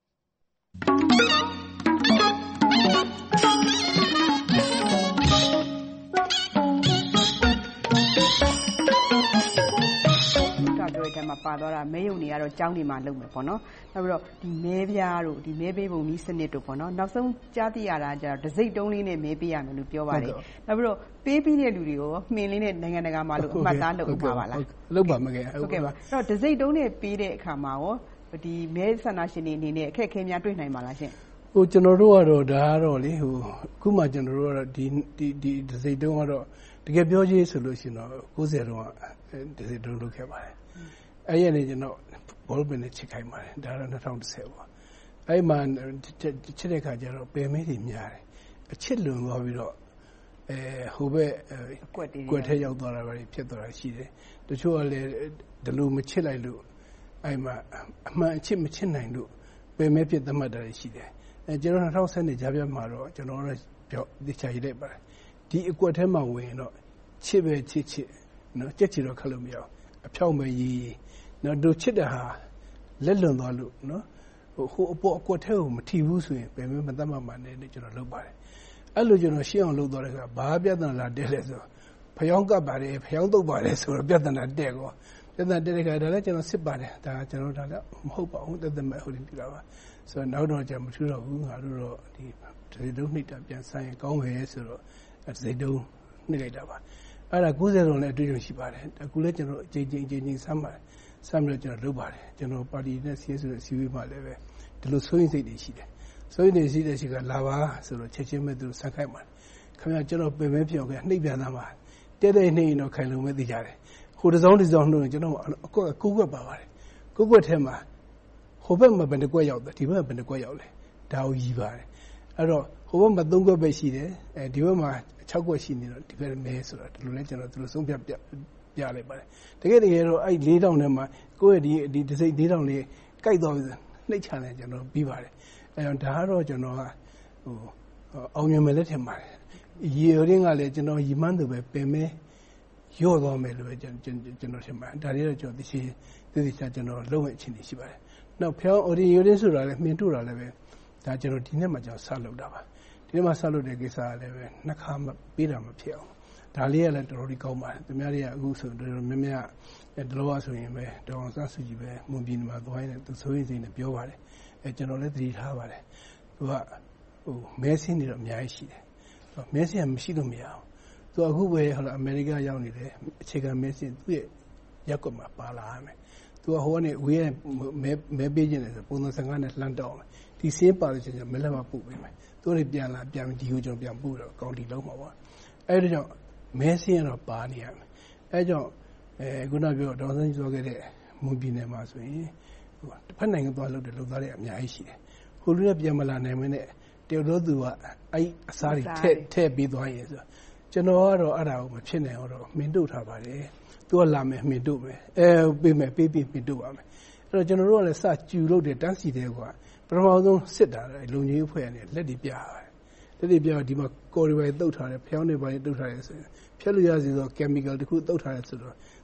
ပြောတဲ့မှာပါသွားတာမဲယုံတွေကတော့ကျောင်းတွေမှာလုပ်မယ်ပေါ့နော်နောက်ပြီးတော့ဒီမဲပြားတို့ဒီမဲပေးပုံနည်းစနစ်တို့ပေါ့နော်နောက်ဆုံးကြားသိရတာကျတော့ဒစိမ့်တုံးလေးနဲ့မဲပေးရမယ်လို့ပြောပါတယ်နောက်ပြီးတော့ပေးပြီးတဲ့လူတွေကိုမှင်လေးနဲ့နိုင်ငံတကာမှာလို့အမှတ်သားလုပ်ထားပါလားလုပ်ပါမခဲ့ဟုတ်ကဲ့ပါအဲ့တော့ဒစိမ့်တုံးနဲ့ပေးတဲ့အခါမှာရောဒီမဲဆန္ဒရှင်တွေအနေနဲ့အခက်အခဲများတွေ့နိုင်ပါလားရှင်ဟိုကျွန်တော်တို့ကတော့ဒါကတော့လေဟိုအခုမှကျွန်တော်တို့ကတော့ဒီဒီဒီဒစိမ့်တုံးကတော့တကယ်ပြောကြည့်ဆိုလို့ရှိရင်တော့ကိုးဆယ်တုန်းကဒစိမ့်တုံးလုပ်ခဲ့ပါတယ်အဲ့ရနေကျွန်တော်ဘောလုံးပင်နဲ့ချစ်ခိုင်းပါတယ်ဒါတော့၂၀၁၀ပေါ့အဲ့မှာချစ်တဲ့ခါကျတော့ပယ်မဲတွေများတယ်အချစ်လွန်သွားပြီးတော့အဲဟိုဘက်ကွက်ကွက်ထဲရောက်သွားတာပဲဖြစ်သွားတာရှိတယ်တချို့ကလည်းဒီလိုမချစ်လိုက်လို့အဲ့မှာအမှန်အချစ်မချစ်နိုင်လို့ပယ်မဲဖြစ်သတ်မှတ်တာရှိတယ်အဲကျွန်တော်၂၀၁၀ကြားပြတ်မှာတော့ကျွန်တော်တို့ပြောဒီချာရလိုက်ပါတယ်ဒီအကွက်ထဲမှာဝင်တော့ချစ်ပဲချစ်ချစ်နော်ကြက်ချီတော့ခက်လို့မရအောင်အဖြောင့်ပဲရေးနော်တို့ချစ်တဲ့ဟာလက်လွန်သွားလို့နော်ဟိုအပေါ်အကွက်ထဲကိုမထီဘူးဆိုရင်ဘယ်မှမတတ်မှမှနဲ့ကျွန်တော်လုပ်ပါတယ်အဲ့လိုကျွန်တော်ရှင်းအောင်လုပ်သွားတဲ့အခါဘာပြဿနာလာတက်လဲဆိုဖျောင်းကပ်ပါတယ်ဖျောင်းတုပ်ပါတယ်ဆိုတော့ပြဿနာတက်ကောပြဿနာတက်တဲ့အခါဒါလည်းကျွန်တော်စစ်ပါတယ်ဒါကျွန်တော်ဒါလည်းမဟုတ်ပါဘူးတက်တက်မဲ့ဟိုတင်ပြတာပါဆိုတော့နောက်တော့ကျွန်တော်မထူတော့ဘူးငါတို့တော့ဒီဒီတုံးနှိပ်တာပြန်ဆိုင်ရင်ကောင်းမယ်ဆိုတော့ဒီတုံးနှိပ်လိုက်တာပါအဲ့ဒါကိုးဆယ်တုံးလည်းအတွေ့အကြုံရှိပါတယ်အခုလည်းကျွန်တော်အချိန်ချင်းအချိန်ချင်းဆမ်းပါတယ်ဆမ်းပြီးတော့ကျွန်တော်လုပ်ပါတယ်ကျွန်တော်ပါတီနဲ့စီးဆိုတဲ့စီးဝေးမှလည်းပဲဒီလိုစိုးရင်စိတ်တွေရှိတယ်စိုးရင်တွေရှိတဲ့ရှိကလာပါဆိုတော့ချက်ချင်းပဲသူဆက်ခိုက်ပါတယ်ခင်ဗျာကျွန်တော်ပင်မဲပြောင်းခဲ့နှိပ်ပြန်သားမှာတဲတဲနှိပ်ရင်တော့ခိုင်လုံမဲ့သိကြတယ်ဟိုတစ်စောင်းတစ်စောင်းနှုတ်ကျွန်တော်အကွက်ကိုးကွက်ပါပါတယ်ကိုးကွက်ထဲမှာဟိုဘက်မှာဘယ်နှကွက်ရောက်တယ်ဒီဘက်မှာဘယ်နှကွက်ရောက်လဲဒါကိုရည်ပါတယ်အဲ့တော့ဟိုဘက်မှာသုံးကွက်ပဲရှိတယ်အဲဒီဘက်မှာ၆ကွက်ရှိနေတော့ဒီဘက်မဲဆိုတော့ဒီလိုလဲကျွန်တော်ဒီလိုဆုံးဖြတ်ပြပြလိုက်ပါတယ်တကယ်တကယ်တော့အဲ့လေးတောင်ထဲမှာကိုယ့်ရဲ့ဒီဒီတစ်စိတ်လေးတောင်လေးကြိုက်သွားပြီနှိပ်ချတယ်ကျွန်တော်ပြီးပါတယ်အဲဒါကတော့ကျွန်တော်ကဟိုအောင်မြင်မယ်လက်ထင်ပါတယ်ရေရင်းကလည်းကျွန်တော်ရီမန်းသူပဲပင်မဲရော့သွားမယ်လို့ကျွန်တော်ကျွန်တော်ထင်ပါတယ်ဒါလေးတော့ကျွန်တော်သိရှိသိသိချာကျွန်တော်လုံးဝအခြေအနေရှိပါတယ်နောက်ဖျောင်းအော်ဒီယိုရင်းဆိုတာလည်းမြင်တူတာလည်းပဲဒါကျွန်တော်ဒီနေ့မှကျွန်တော်ဆက်လုပ်တာပါဒီနေ့မှဆက်လုပ်တဲ့ကိစ္စကလည်းပဲနှစ်ခါမှပေးတာမဖြစ်အောင်ဒါလေးကလည်းတော်တော်လေးကောင်းပါတယ်သူများတွေကအခုဆိုတော်တော်များများတလောကဆိုရင်ပဲတောင်ဆန်းစုကြည်ပဲမွန်ပြည်နယ်မှာသွားရင်သူဆိုရင်စိနဲ့ပြောပါတယ်အဲကျွန်တော်လည်းသတိထားပါတယ်သူကဟိုမဲဆင်းနေတော့အများကြီးရှိတယ်မဲဆင်းကမရှိလို့မရအောင်သူအခုပဲဟိုအမေရိကရောက်နေတယ်အခြေခံမဲဆင်းသူ့ရဲ့ရက်ကွက်မှာပါလာရမယ်သူကဟိုကနေဝေးမဲမဲပေးခြင်းတယ်ဆိုပုံစံဆန်ကနဲ့လှမ်းတောင်းတယ်ဒီစင်းပါလို့ချင်းမဲလက်မပုတ်ပေးမယ်သူတွေပြန်လာပြန်ဒီကိုကျွန်တော်ပြန်ပို့တော့ကောင်းတီလုံးမှာပေါ့အဲဒါကြောင့်မဲဆင်းတော့ပါနေရမယ်အဲကြောင့်အဲခုနပြောဒေါ်စန်းကြီးပြောခဲ့တဲ့မွန်ပြည်နယ်မှာဆိုရင်ဟိုတစ်ဖက်နိုင်ငံသွားလို့တဲ့လူသားတွေအများကြီးရှိတယ်ဟိုလူတွေပြန်မလာနိုင်မနဲ့တယောက်တော့သူကအဲ့အစားတွေထည့်ထည့်ပြီးသွားရင်ဆိုကျွန်တော်ကတော့အဲ့ဒါကိုမဖြစ်နိုင်တော့မင်းတို့ထားပါတယ်သူကလာမယ်မင်းတို့မယ်အဲပေးမယ်ပေးပြီးမင်းတို့ပါမယ်အဲ့တော့ကျွန်တော်တို့ကလည်းစကျူလို့တဲ့တန်းစီတဲ့ကွာပထမဆုံးစစ်တာလုံကြီးအဖွဲ့ကနေလက်တွေပြရတယ်လက်တွေပြဒီမှာကော်ရီဘိုင်တုတ်ထားတယ်ဖျောင်းနေပိုင်းတုတ်ထားတယ်ဆိုရင်ဖြတ်လို့ရစီဆို chemical တခုတုတ်ထားတယ်ဆိုတော့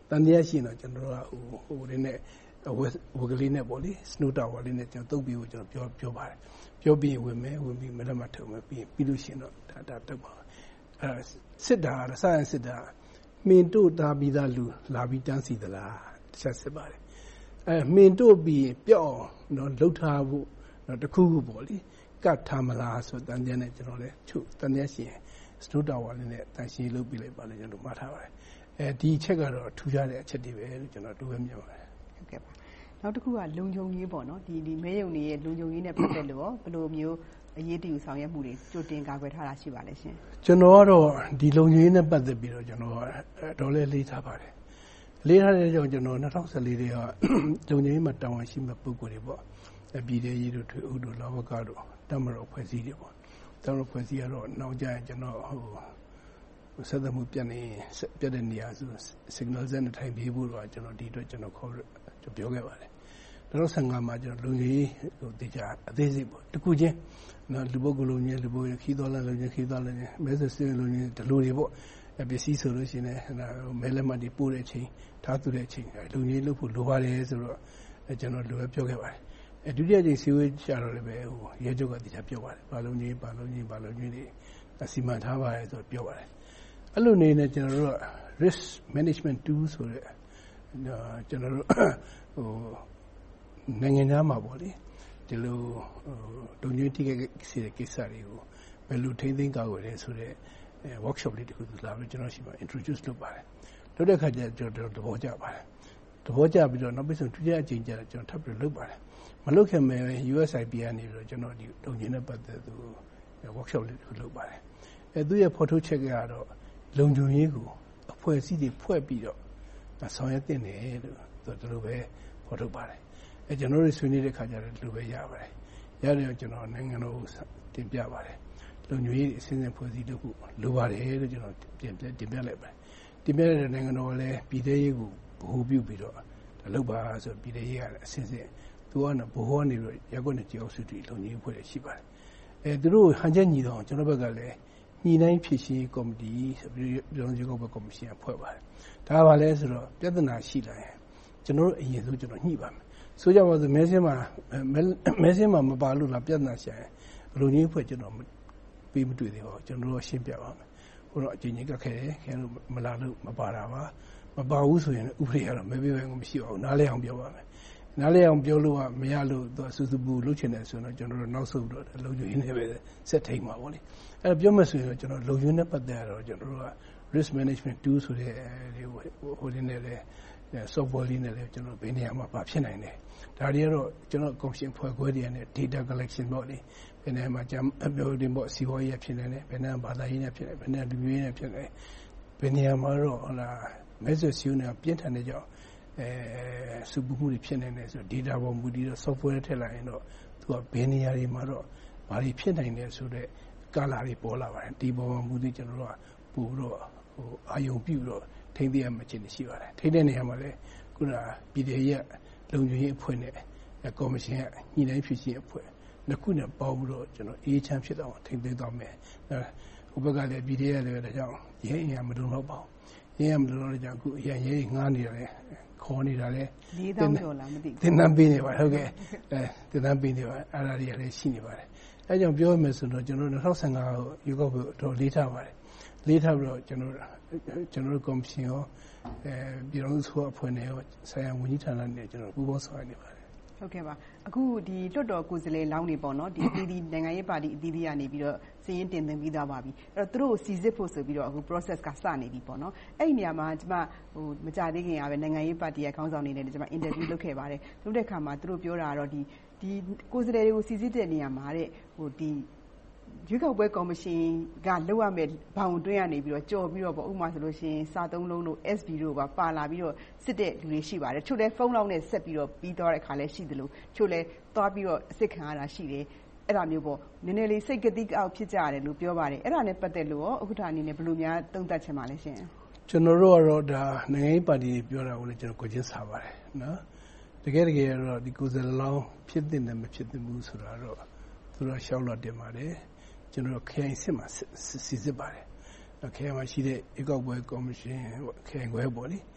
တန်တရားရှိရင်တော့ကျွန်တော်တို့ကဟိုဟိုလေးနဲ့ဝက်ဝက်ကလေးနဲ့ပေါ့လေ snow tower လေးနဲ့ကျွန်တော်တုပ်ပြီးကိုကျွန်တော်ပြောပြောပါတယ်ပြောပြီးဝင်မယ်ဝင်ပြီးမလက်မထုံမယ်ပြီးပြီးလို့ရှိရင်တော့ဒါဒါတုပ်ပါအဲစစ်တာဆရာစစ်တာမင်းတို့သားပြီးသားလူလာပြီးတန်းစီသလားတစ်ချက်စစ်ပါတယ်အဲမင်းတို့ပြီးပြော့တော့လှုပ်ထားဖို့တော့တခုခုပေါ့လေကတ်ထားမလားဆိုတန်တရားနဲ့ကျွန်တော်လည်းချုပ်တန်တရားရှိရင် snow tower လေးနဲ့တန်ရှင်းလုပ်ပြီးလိုက်ပါလေကျွန်တော်မှတ်ထားပါတယ်အဲဒီချက်ကတော့ထူးခြားတဲ့အချက်တွေပဲလို့ကျွန်တော်တို့ပဲမြင်ပါတယ်ဟုတ်ကဲ့ပါနောက်တစ်ခုကလုံခြုံရေးပေါ့နော်ဒီဒီမဲယုံတွေရဲ့လုံခြုံရေးနဲ့ပတ်သက်လို့ဘယ်လိုမျိုးအရေးတယူဆောင်ရွက်မှုတွေကြိုတင်ကာကွယ်ထားတာရှိပါလဲရှင်ကျွန်တော်ကတော့ဒီလုံခြုံရေးနဲ့ပတ်သက်ပြီးတော့ကျွန်တော်တော်လေးလေးထားပါတယ်လေးထားတဲ့ကြောင့်ကျွန်တော်၂၀၁၄တွေကလုံခြုံရေးမှာတာဝန်ရှိမဲ့ပုဂ္ဂိုလ်တွေပေါ့ပြည်ထောင်ရေးတို့ထွေအုပ်တို့လောဘကတို့တမတော်ဖွဲ့စည်းတွေပေါ့တမတော်ဖွဲ့စည်းကတော့နောက်ကျရင်ကျွန်တော်ဟိုဆက်သက်မှုပြတ်နေပြတ်တဲ့နေရာဆို signal စနဲ့ထိုင်ပြေးဖို့တော့ကျွန်တော်ဒီအတွက်ကျွန်တော်ခေါ်ပြောခဲ့ပါတယ်ဒါတော့ဆန်ကမှာကျွန်တော်လုံကြီးဟိုတေချာအသေးစိတ်ပေါ့တခုချင်းနော်လူပုဂ္ဂိုလ်လုံကြီးလူပုဂ္ဂိုလ်ခီးတော်လလုံကြီးခီးတော်လမဲဆွေစင်းလုံကြီးဒလူတွေပေါ့ပစ္စည်းဆိုလို့ရှိရင်လည်းမဲလက်မှတ်တွေပို့တဲ့အချိန်ထားသူတဲ့အချိန်လုံကြီးလုပ်ဖို့လိုပါတယ်ဆိုတော့ကျွန်တော်လိုပဲပြောခဲ့ပါတယ်အဲဒုတိယကြိမ်စီဝေးချတော့လည်းပဲဟိုရဲချုပ်ကတေချာပြောပါတယ်ဘာလုံကြီးဘာလုံကြီးဘာလုံကြီးတွေအစီမံထားပါတယ်ဆိုတော့ပြောပါတယ်အဲ့လိုနေနဲ့ကျွန်တော်တို့ risk management tool ဆိုတဲ့ကျွန်တော်တို့ဟိုနိုင်ငံသားမှာပေါ့လေဒီလိုဟိုဒုညွှန်တိကစီတဲ့ကိစ္စတွေကိုဘယ်လိုထိန်းသိမ်းကာကွယ်လဲဆိုတဲ့ workshop လေးတခုလာပြီးကျွန်တော်ရှိမှ introduce လုပ်ပါတယ်လုပ်တဲ့အခါကျကျွန်တော်သဘောကျပါတယ်သဘောကျပြီးတော့နောက်ပြီးဆုံးဒုတိယအကြိမ်ကျတော့ကျွန်တော်ထပ်ပြီးလုပ်ပါတယ်မလုပ်ခင်မဲ့ U S I P ကနေပြီးတော့ကျွန်တော်ဒီဒုညွှန်နဲ့ပတ်သက်သူ workshop လေးတခုလုပ်ပါတယ်အဲသူရဲ့ photo check ကတော့လုံခြုံရေးကိုအဖွဲ့အစည်းတွေဖွဲ့ပြီးတော့ဆောင်ရွက်တင်တယ်လို့သူတို့ပဲဖော်ထုတ်ပါတယ်အဲကျွန်တော်တို့ဆွေးနွေးတဲ့ခါကျတော့ဒီလိုပဲရပါတယ်ရတယ်ကျွန်တော်နိုင်ငံတော်တင်ပြပါတယ်လုံခြုံရေးအစင်းစင်ဖွဲ့စည်းလုပ်ဖို့လိုပါတယ်လို့ကျွန်တော်တင်ပြတင်ပြလိုက်ပါတယ်တင်ပြတဲ့နိုင်ငံတော်လည်းပြည်ထောင်ရေးကိုဗဟိုပြုပြီးတော့လုပ်ပါဆိုပြည်ထောင်ရေးကအစင်းစင်သူကဗဟိုကနေပြီးရက်ကွက်နဲ့ကြောက်စုတီလုံခြုံရေးဖွဲ့ရရှိပါတယ်အဲသူတို့ဟန်ချက်ညီတော့ကျွန်တော်ဘက်ကလည်းညီတိုင်းဖြစ်ရှိကော်မတီပြည်ထောင်စုကော်မကော်မရှင်ဖွဲ့ပါတယ်ဒါပါလဲဆိုတော့ပြဿနာရှိလာရင်ကျွန်တော်တို့အရင်ဆုံးကျွန်တော်ညှိပါမယ်ဆိုကြပါစို့မဲဆင်းမှာမဲဆင်းမှာမပါလို့လားပြဿနာရှာရင်လူကြီးဖွဲ့ကျွန်တော်ပြီးမတွေ့သေးပါဘူးကျွန်တော်တို့ရှင်းပြပါမယ်ဟိုတော့အချင်းချင်းကခဲတယ်ခဲလို့မလာလို့မပါတာပါမပါဘူးဆိုရင်ဥပဒေကတော့မဲပေးပဲမရှိပါဘူးနားလဲအောင်ပြောပါမယ်နားလဲအောင်ပြောလို့ကမရလို့သူစူစူပူလုပ်ချင်တယ်ဆိုတော့ကျွန်တော်တို့နောက်ဆုတ်တော့လုံခြုံရေးနဲ့ပဲဆက်ထိန်မှာပေါ့လေအဲ့တော့ပြောမှဆိုရင်ကျွန်တော်လုံခြုံရေးနဲ့ပတ်သက်ရတော့ကျွန်တော်တို့က risk management tool ဆိုတဲ့ဟိုဒီနဲ့လေ software လေးနဲ့လေကျွန်တော်ဘယ်နေရာမှာပါဖြစ်နိုင်တယ်ဒါတွေကတော့ကျွန်တော် commission ဖွဲ့ခွဲတွေနဲ့ data collection ပေါ့လေဘယ်နေရာမှာကြအပြောတင်ပေါ့စီဝါရေးဖြစ်နေတယ်ဘယ်နေရာဘာသာရေးနဲ့ဖြစ်နေဘယ်နေရာလူမျိုးရေးနဲ့ဖြစ်နေဘယ်နေရာမှာတော့ဟလာ message စီးနေပြင်းထန်တဲ့ကြောင့်အဲစုပူမှုတွေဖြစ်နေတယ်ဆို data ပေါ်မူတည်တော့ software ထည့်လိုက်ရင်တော့သူကဘယ်နေရာတွေမှာတော့ဘာတွေဖြစ်နိုင်လဲဆိုတော့ကာလာတွေပေါ်လာပါတယ်ဒီပေါ်မှာမူတည်ကျွန်တော်တို့ကပို့တော့ဟိုအာယုံပြုတော့ထိန်းသိမ်းရမှခြင်းရှိပါတယ်ထိန်းတဲ့နေရာမှာလည်းခုနပြည်ထောင်ရေးလုံခြုံရေးအဖွဲ့နဲ့ကော်မရှင်ကညှိနှိုင်းဖြစ်ခြင်းအဖွဲ့နှစ်ခုနဲ့ပေါင်းပြီးတော့ကျွန်တော်အေးချမ်းဖြစ်တော့ထိန်းသိမ်းသွားမယ်ဟိုဘက်ကလည်းပြည်ထောင်ရေးလည်းဒါကြောင့်ရဲအင်အားမလုံတော့ပါဘူးရဲအင်အားမလုံတော့ကြောင့်အခုအရင်ရဲငားနေတယ်ခေါ်နေတာလေလေးတောင်းကျော်လားမသိဘူးတင်တန်းပေးနေပါဟုတ်ကဲ့အဲတင်တန်းပေးနေပါအဲ့ဒါတွေကလည်းရှိနေပါတယ်အဲကြောင့်ပြောရမယ်ဆိုတော့ကျွန်တော်၂၀၁၅ရွေးကောက်ပွဲတော့လေးထားပါတယ်လေးထားပြီးတော့ကျွန်တော်ကျွန်တော်ကော်မရှင်ရောအဲပြည်တော်စုအဖွဲ့နဲ့ရောဆိုင်ရာဝန်ကြီးဌာနနဲ့ကျွန်တော်ပူးပေါင်းဆောင်ရွက်နေပါတယ်ဟုတ်ကဲ့ပါအခုဒီလွှတ်တော်ကိုယ်စားလှယ်လောင်းနေပေါ့နော်ဒီအသီးသီးနိုင်ငံရေးပါတီအသီးသီးကနေပြီးတော့စီရင်တင်သွင်းပြီးသားပါပြီအဲ့တော့သူတို့စီစစ်ဖို့ဆိုပြီးတော့အခု process ကစနေပြီပေါ့နော်အဲ့ဒီနေရာမှာကျွန်မဟိုမကြသေးခင်ကပဲနိုင်ငံရေးပါတီရဲ့ခေါင်းဆောင်နေနဲ့ကျွန်မ interview လုပ်ခဲ့ပါတယ်လုပ်တဲ့အခါမှာသူတို့ပြောတာကတော့ဒီဒီကိုယ်စားလှယ်တွေကိုစီစစ်တဲ့နေရာမှာတဲ့ဟိုဒီရွေးကောက်ပွဲကော်မရှင်ကလောက်ရမယ်ဘောင်တွင်းကနေပြီးတော့ကြော်ပြီးတော့ပေါ့ဥပမာဆိုလို့ရှိရင်စာသုံးလုံးတို့ S B တို့ပါပါလာပြီးတော့စစ်တဲ့လူတွေရှိပါတယ်ချို့လဲဖုန်းလောက်နဲ့ဆက်ပြီးတော့ပြီးသွားတဲ့အခါလဲရှိတယ်လို့ချို့လဲသွားပြီးတော့အစ်စ်ခံရတာရှိတယ်အဲ့ဒါမျိုးပေါ့နည်းနည်းလေးစိတ်ကတိအောက်ဖြစ်ကြရတယ်လို့ပြောပါတယ်အဲ့ဒါနဲ့ပတ်သက်လို့ရောဥက္ကဋ္ဌအနေနဲ့ဘယ်လိုများသုံးသပ်ချင်ပါလဲရှင်ကျွန်တော်တို့ကတော့ဒါနိုင်ငံရေးပါတီပြောတာကိုလည်းကျွန်တော်ကိုချင်းစားပါတယ်နော်တကယ်တကယ်တော့ဒီကိုယ်စားလှယ်လောင်းဖြစ်တဲ့နဲ့မဖြစ်တဲ့ဘူးဆိုတာတော့သူတို့ရှောက်လို့တင်ပါတယ်ကျွန်တော်ခရိုင်စစ်မှာစီစစ်ပါတယ်ခရိုင်မှာရှိတဲ့ဧကောက်ပွဲကော်မရှင်ခရိုင်ခွဲပေါ့လေ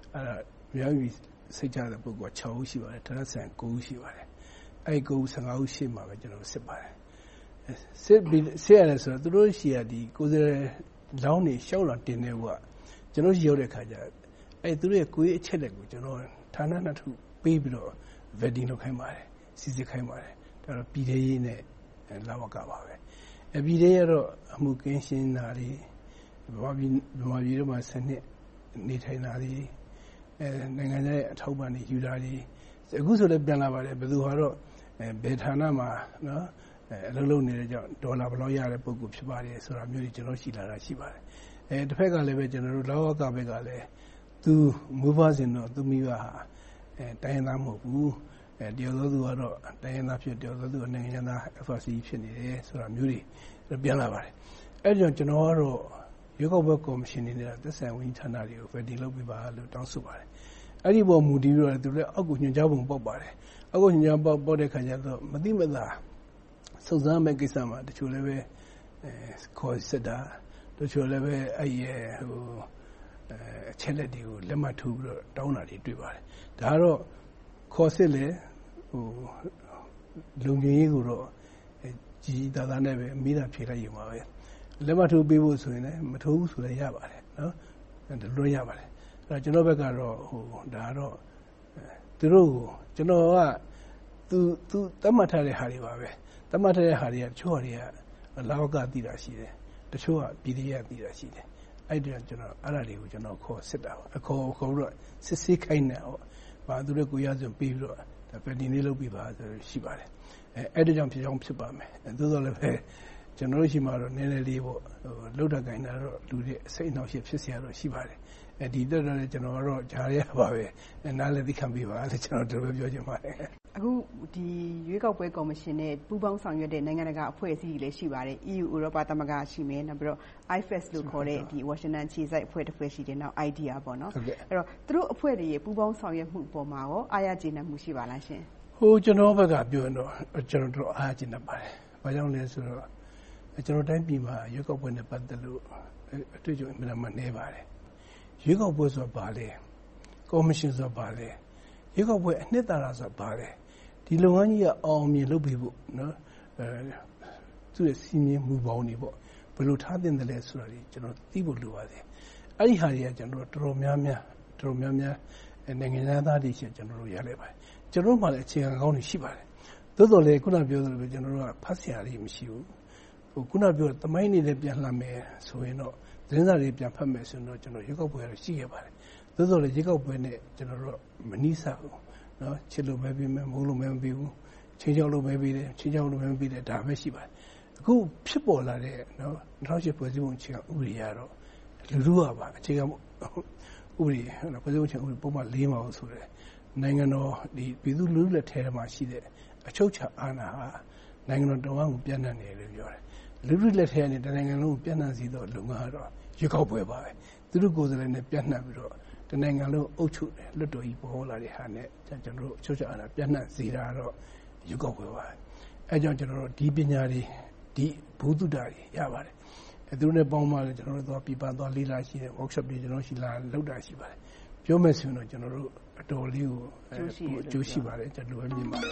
အဲ့ဒါများပြီးစိတ်ချတဲ့ပုဂ္ဂိုလ်က၆ဦးရှိပါတယ်ဌာနဆိုင်၉ဦးရှိပါတယ်အဲ့၉ဦး၁၅ဦးရှိမှာပဲကျွန်တော်စစ်ပါတယ်စစ်ပြီးစစ်ရတယ်ဆိုတော့သူတို့ရှိရဒီကိုယ်စားလောင်းနေရှောက်လာတင်နေဘူးကကျွန်တော်ရောက်တဲ့ခါကျအဲ့သူတို့ရဲ့ကိုယ်အချက်လက်ကိုကျွန်တော်ဌာနနှစ်ခုပေးပြီးတော့ vetting လုပ်ခိုင်းပါတယ်စီစစ်ခိုင်းပါတယ်ဒါတော့ပြည်ထောင်ရေးနဲ့လာဝကပါပဲအပြည်ထောင်ရတော့အမှုကင်းရှင်းတာတွေဘာပြည်ဘာပြည်တော့မှစနစ်နေထိုင်တာတွေအဲနိုင်ငံရဲ့အထောက်ပံ့တွေယူတာတွေအခုဆိုလည်းပြန်လာပါတယ်ဘယ်သူဟာတော့ဘယ်ဌာနမှာနော်အလုပ်လုပ်နေတဲ့ကြောင့်ဒေါ်လာဘယ်လောက်ရတဲ့ပုံကူဖြစ်ပါတယ်ဆိုတာမျိုးတွေကျွန်တော်ရှိလာတာရှိပါတယ်အဲတစ်ဖက်ကလည်းပဲကျွန်တော်တို့လာဝကဘက်ကလည်းသူမူပါစဉ်တော့သူမိဘဟာအဲတိုင်းသားမဟုတ်ဘူးအဲတယောက်သောသူကတော့တိုင်းသားဖြစ်တယောက်သောသူကနိုင်ငံသား F R C ဖြစ်နေတယ်ဆိုတာမျိုးတွေပြန်လာပါတယ်အဲကြောင့်ကျွန်တော်ကတော့ရွေးကောက်ပွဲကော်မရှင်နေနေတာသက်ဆိုင်ဝန်ကြီးဌာနတွေကို vetting လုပ်ပေးပါလို့တောင်းဆိုပါတယ်အဲ့ဒီပေါ်မူတည်ပြီးတော့သူလည်းအောက်ကိုညွှန်ကြားပုံပေါက်ပါတယ်အောက်ကိုညွှန်ကြားပေါက်ပေါက်တဲ့ခါကျတော့မတိမသာစုံစမ်းမဲ့ကိစ္စမှာတချို့လည်းပဲအဲခေါ်စစ်တာတချို့လည်းပဲအဲ့ရဲ့ဟိုအဲအချက်လက်တွေကိုလက်မှတ်ထိုးပြီးတော့တောင်းတာတွေတွေ့ပါတယ်ဒါကတော့ခေါ်စစ်လေဟိုလုံခြုံရေးကိုတော့ကြီးသားသားနဲ့ပဲမိသားဖြေလိုက်ယူမှာပဲလက်မှတ်ထိုးပေးဖို့ဆိုရင်လည်းမထိုးဘူးဆိုလည်းရပါတယ်နော်ဒါလွတ်ရပါတယ်အဲကျွန်တော်ဘက်ကတော့ဟိုဒါကတော့သူတို့ကိုကျွန်တော်ကသူသူတတ်မှတ်ထားတဲ့ဟာတွေပါပဲတတ်မှတ်ထားတဲ့ဟာတွေကတချို့ဟာတွေကလာဝကသိတာရှိတယ်တချို့ကပြည်ထရေးသိတာရှိတယ်အဲ့ဒါကျွန်တော်အဲ့ဒါတွေကိုကျွန်တော်ခေါ်စစ်တာပါအခေါ်ခေါ်တော့စစ်စစ်ခိုင်းနေဟောဘာသူတို့ကိုရစွန်ပြီးပြီးတော့ဒါပဲဒီနေ့လုပ်ပြီးပါဆိုရှိပါတယ်အဲအဲ့ဒါကြောင့်ဖြစ်ကြောင်းဖြစ်ပါမယ်သို့တော်လည်းပဲကျွန်တော်တို့ရှိမှတော့နည်းနည်းလေးပေါ့ဟိုလှုပ်တာကိုင်းတာတော့လူတွေစိတ်နှောက်ရှက်ဖြစ်เสียတော့ရှိပါတယ်အဲဒီတော့လည်းကျွန်တော်ကတော့ဂျားရပါပဲနားလည်းသိခံပြီးပါလေကျွန်တော်တို့ပဲပြောချင်ပါတယ်အခုဒီရွေးကောက်ပွဲကော်မရှင်နဲ့ပူးပေါင်းဆောင်ရွက်တဲ့နိုင်ငံတကာအဖွဲ့အစည်းတွေလည်းရှိပါတယ် E U ဥရောပသမဂ္ဂရှိမယ်နောက်ပြီးတော့ I F E S လို့ခေါ်တဲ့ဒီ Washington ခြေစိုက်အဖွဲ့တစ်ဖွဲ့ရှိတယ်နောက် I D E A ပေါ့နော်အဲ့တော့သူတို့အဖွဲ့တွေရဲ့ပူးပေါင်းဆောင်ရွက်မှုပေါ်မှာရောအားရကျေနပ်မှုရှိပါလားရှင်ဟိုကျွန်တော်ဘက်ကပြောရင်တော့ကျွန်တော်တို့အားကျေနပ်ပါတယ်ဘာကြောင့်လဲဆိုတော့ကျွန်တော်တိုင်းပြည်မှာရွေးကောက်ပွဲနဲ့ပတ်သက်လို့အတွေ့အကြုံအမှန်မှန်နေပါတယ်ရွေးကောက်ပွဲဆိုတာဘာလဲကော်မရှင်ဆိုတာဘာလဲရွေးကောက်ပွဲအနှစ်သာရဆိုတာဘာလဲဒီလုပ်ငန်းကြီးကအောင်မြင်လုပ်ပြီးဖို့နော်အဲသူ့ရဲ့စီမင်းမူပေါင်းတွေပေါ့ဘယ်လိုထားတင်တယ်လဲဆိုတာကြီးကျွန်တော်သိဖို့လိုပါတယ်အဲ့ဒီဟာတွေကကျွန်တော်တော်တော်များများတော်တော်များများနိုင်ငံသားတွေရှိကျွန်တော်တို့ရလဲပါတယ်ကျွန်တော်မှလည်းအခြေခံကောင်းတွေရှိပါတယ်သို့တော်လည်းခုနပြောသလိုပဲကျွန်တော်တို့ကဖတ်ဆရာတွေမရှိဘူးဟိုခုနပြောသမိုင်းနေလည်းပြန်လှမ်းမယ်ဆိုရင်တော့သတင်းစာတွေပြန်ဖတ်မယ်ဆိုတော့ကျွန်တော်ရေကောက်ပွဲရရှိခဲ့ပါတယ်သို့တော်လည်းရေကောက်ပွဲနဲ့ကျွန်တော်တို့မနှိစဘူးနော်ချစ်လို့ပဲပြီးမယ်မိုးလို့ပဲမပြီးဘူးချင်းချောက်လို့ပဲပြီးတယ်ချင်းချောက်လို့ပဲမပြီးတယ်ဒါပဲရှိပါတယ်အခုဖြစ်ပေါ်လာတဲ့နော်၂၀၀၈ဖွဲ့စည်းပုံအခြေခံဥပဒေရတော့လူလူကပါအခြေခံဥပဒေနော်ဖွဲ့စည်းပုံအခြေခံဥပဒေပုံမှန်၄မှာဆိုတဲ့နိုင်ငံတော်ဒီပြည်သူလူထုလက်ထဲမှာရှိတဲ့အချုပ်ချာအာဏာဟာနိုင်ငံတော်တော်အောင်ပြန့်နှံ့နေတယ်ပြောတယ်လူထုလက်ထဲကနေတနိုင်ငံလုံးပြန့်နှံ့စီတော့လုံငါတော့ရွေးကောက်ပွဲပါပဲသူတို့ကိုယ်စားလှယ်နဲ့ပြန့်နှံ့ပြီးတော့တနိုင်ငံလုံးအုပ်ချုပ်တယ်လွတ်တော်ကြီးပေါ်လာတဲ့ဟာနဲ့ကျွန်တော်တို့အချုပ်ချာအာဏာပြန့်နှံ့စေတာတော့ရွေးကောက်ပွဲပါအဲကြောင့်ကျွန်တော်တို့ဒီပညာတွေဒီဘုဒ္ဓတာတွေရပါတယ်အဲသူတို့နဲ့ပေါင်းမှလည်းကျွန်တော်တို့သွားပြပသွားလေးလာရှိတယ် workshop တွေကျွန်တော်ရှိလာလောက်တာရှိပါတယ်ပြောမယ်ဆိုရင်တော့ကျွန်တော်တို့အတော်လေးကိုအကျိုးရှိပါတယ်ကျွန်တော်လည်းမြင်ပါတယ်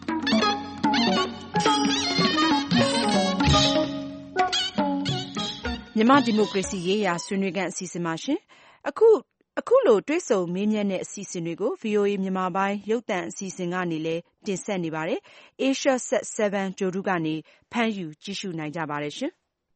မြန်မာဒီမိုကရေစီရေးရာဆွေးနွေးခန်းအစီအစဉ်မှာရှင်အခုအခုလိုတွဲဆုံမေးမြန်းတဲ့အစီအစဉ်တွေကို V O A မြန်မာပိုင်းရုပ်သံအစီအစဉ်ကနေလည်းတင်ဆက်နေပါတယ် Asia Set 7 ကြိုတုကနေဖမ်းယူကြည့်ရှုနိုင်ကြပါတယ်ရှင်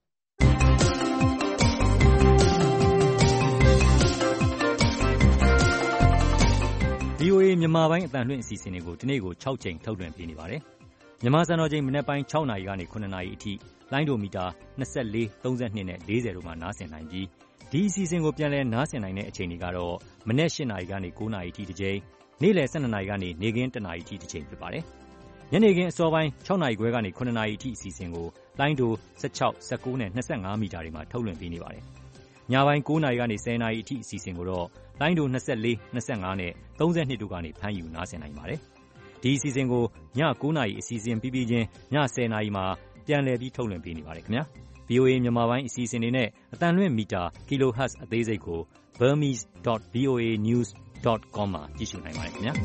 V O A မြန်မာပိုင်းအသံလွှင့်အစီအစဉ်တွေကိုဒီနေ့ကို၆ကြိမ်ထုတ်လွှင့်ပေးနေပါတယ်မြန်မာစံတော်ချိန်မနက်ပိုင်း၆နာရီကနေ၇နာရီအထိလိုင်းဒိုမီတာ၂၄၊၃၂နဲ့၄၀တို့မှာနားဆင်နိုင်ပြီးဒီအစီအစဉ်ကိုပြန်လည်နားဆင်နိုင်တဲ့အချိန်တွေကတော့မနက်၈နာရီကနေ၉နာရီအထိတစ်ကြိမ်နေ့လယ်၁၂နာရီကနေနေ့ခင်း၁နာရီအထိတစ်ကြိမ်ဖြစ်ပါတယ်ညနေခင်းအစောပိုင်း၆နာရီခွဲကနေ၇နာရီအထိအစီအစဉ်ကိုလိုင်းဒို၁၆၊၁၉နဲ့၂၅မီတာတွေမှာထုတ်လွှင့်ပေးနေပါတယ်ညပိုင်း၉နာရီကနေ၁၀နာရီအထိအစီအစဉ်ကိုတော့လိုင်းဒို၂၄၊၂၅နဲ့၃၂တို့ကနေဖမ်းယူနားဆင်နိုင်ပါတယ်ဒီအစီအစဉ်ကိုည၉နာရီအစီအစဉ်ပြီးပြီးချင်းည၁၀နာရီမှာပြန်လည်ပြီးထုတ်လွှင့်ပေးနေပါတယ်ခင်ဗျာ V O A မြန်မာပိုင်းအစီအစဉ်တွေနဲ့အတန်လွင့်မီတာ Kilohertz အသေးစိတ်ကို burmese dot v o a news dot com မှာကြည့်ရှုနိုင်ပါတယ်ခင်ဗျာ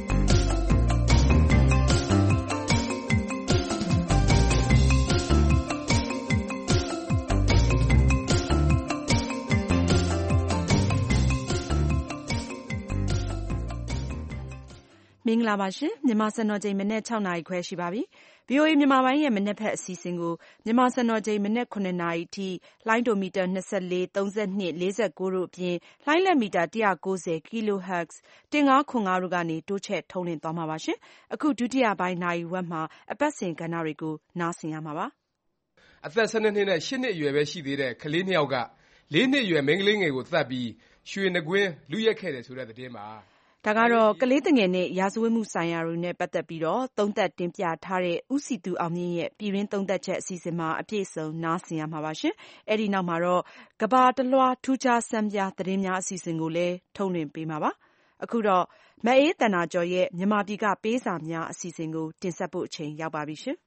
မင်္ဂလာပါရှင်မြန်မာစံတော်ချိန်မနေ့၆နာရီခွဲရှိပါပြီ ဗွီအိုအေ မြန်မာပိုင်းရဲ့မနေ့ဖက်အစီအစဉ်ကိုမြန်မာစံတော်ချိန်မနေ့ခုနှစ်နာရီအထိလိုင်းဒိုမီတာ၂၄ ၃၂ ၄၉တို့အပြင်လိုင်းလက်မီတာ၁၉၀ kilohertz ၁၅ခွန်၅တို့ကနေတိုးချဲ့ထုတ်လွှင့်သွားမှာပါရှင်အခုဒုတိယပိုင်းနာရီဝက်မှာအပတ်စဉ်ကဏ္ဍတွေကိုနားဆင်ရမှာပါအသက်၁၂နှစ်နဲ့၈နှစ်အရွယ်ပဲရှိသေးတဲ့ကလေးနှစ်ယောက်ကလေးနှစ်အရွယ်မိန်းကလေးငယ်ကိုသတ်ပြီးရွှေနဂွင်းလုယက်ခဲ့တယ်ဆိုတဲ့သတင်းပါဒါကတော့ကလေးသူငယ်နဲ့ရာဇဝတ်မှုဆိုင်ရာတွေနဲ့ပတ်သက်ပြီးတော့သုံးသပ်တင်ပြထားတဲ့ဦးစီသူအောင်မြင့်ရဲ့ပြည်တွင်းသုံးသပ်ချက်အစီအစဉ်မှာအပြည့်အစုံနားဆင်ရမှာပါရှင်။အဲဒီနောက်မှာတော့ကဘာတလွှားထူးခြားစံပြသတင်းများအစီအစဉ်ကိုလည်းထုတ်လွှင့်ပေးမှာပါ။အခုတော့မအေးတနာကျော်ရဲ့မြန်မာပြည်ကပေးစာများအစီအစဉ်ကိုတင်ဆက်ဖို့အချိန်ရောက်ပါပြီရှင်။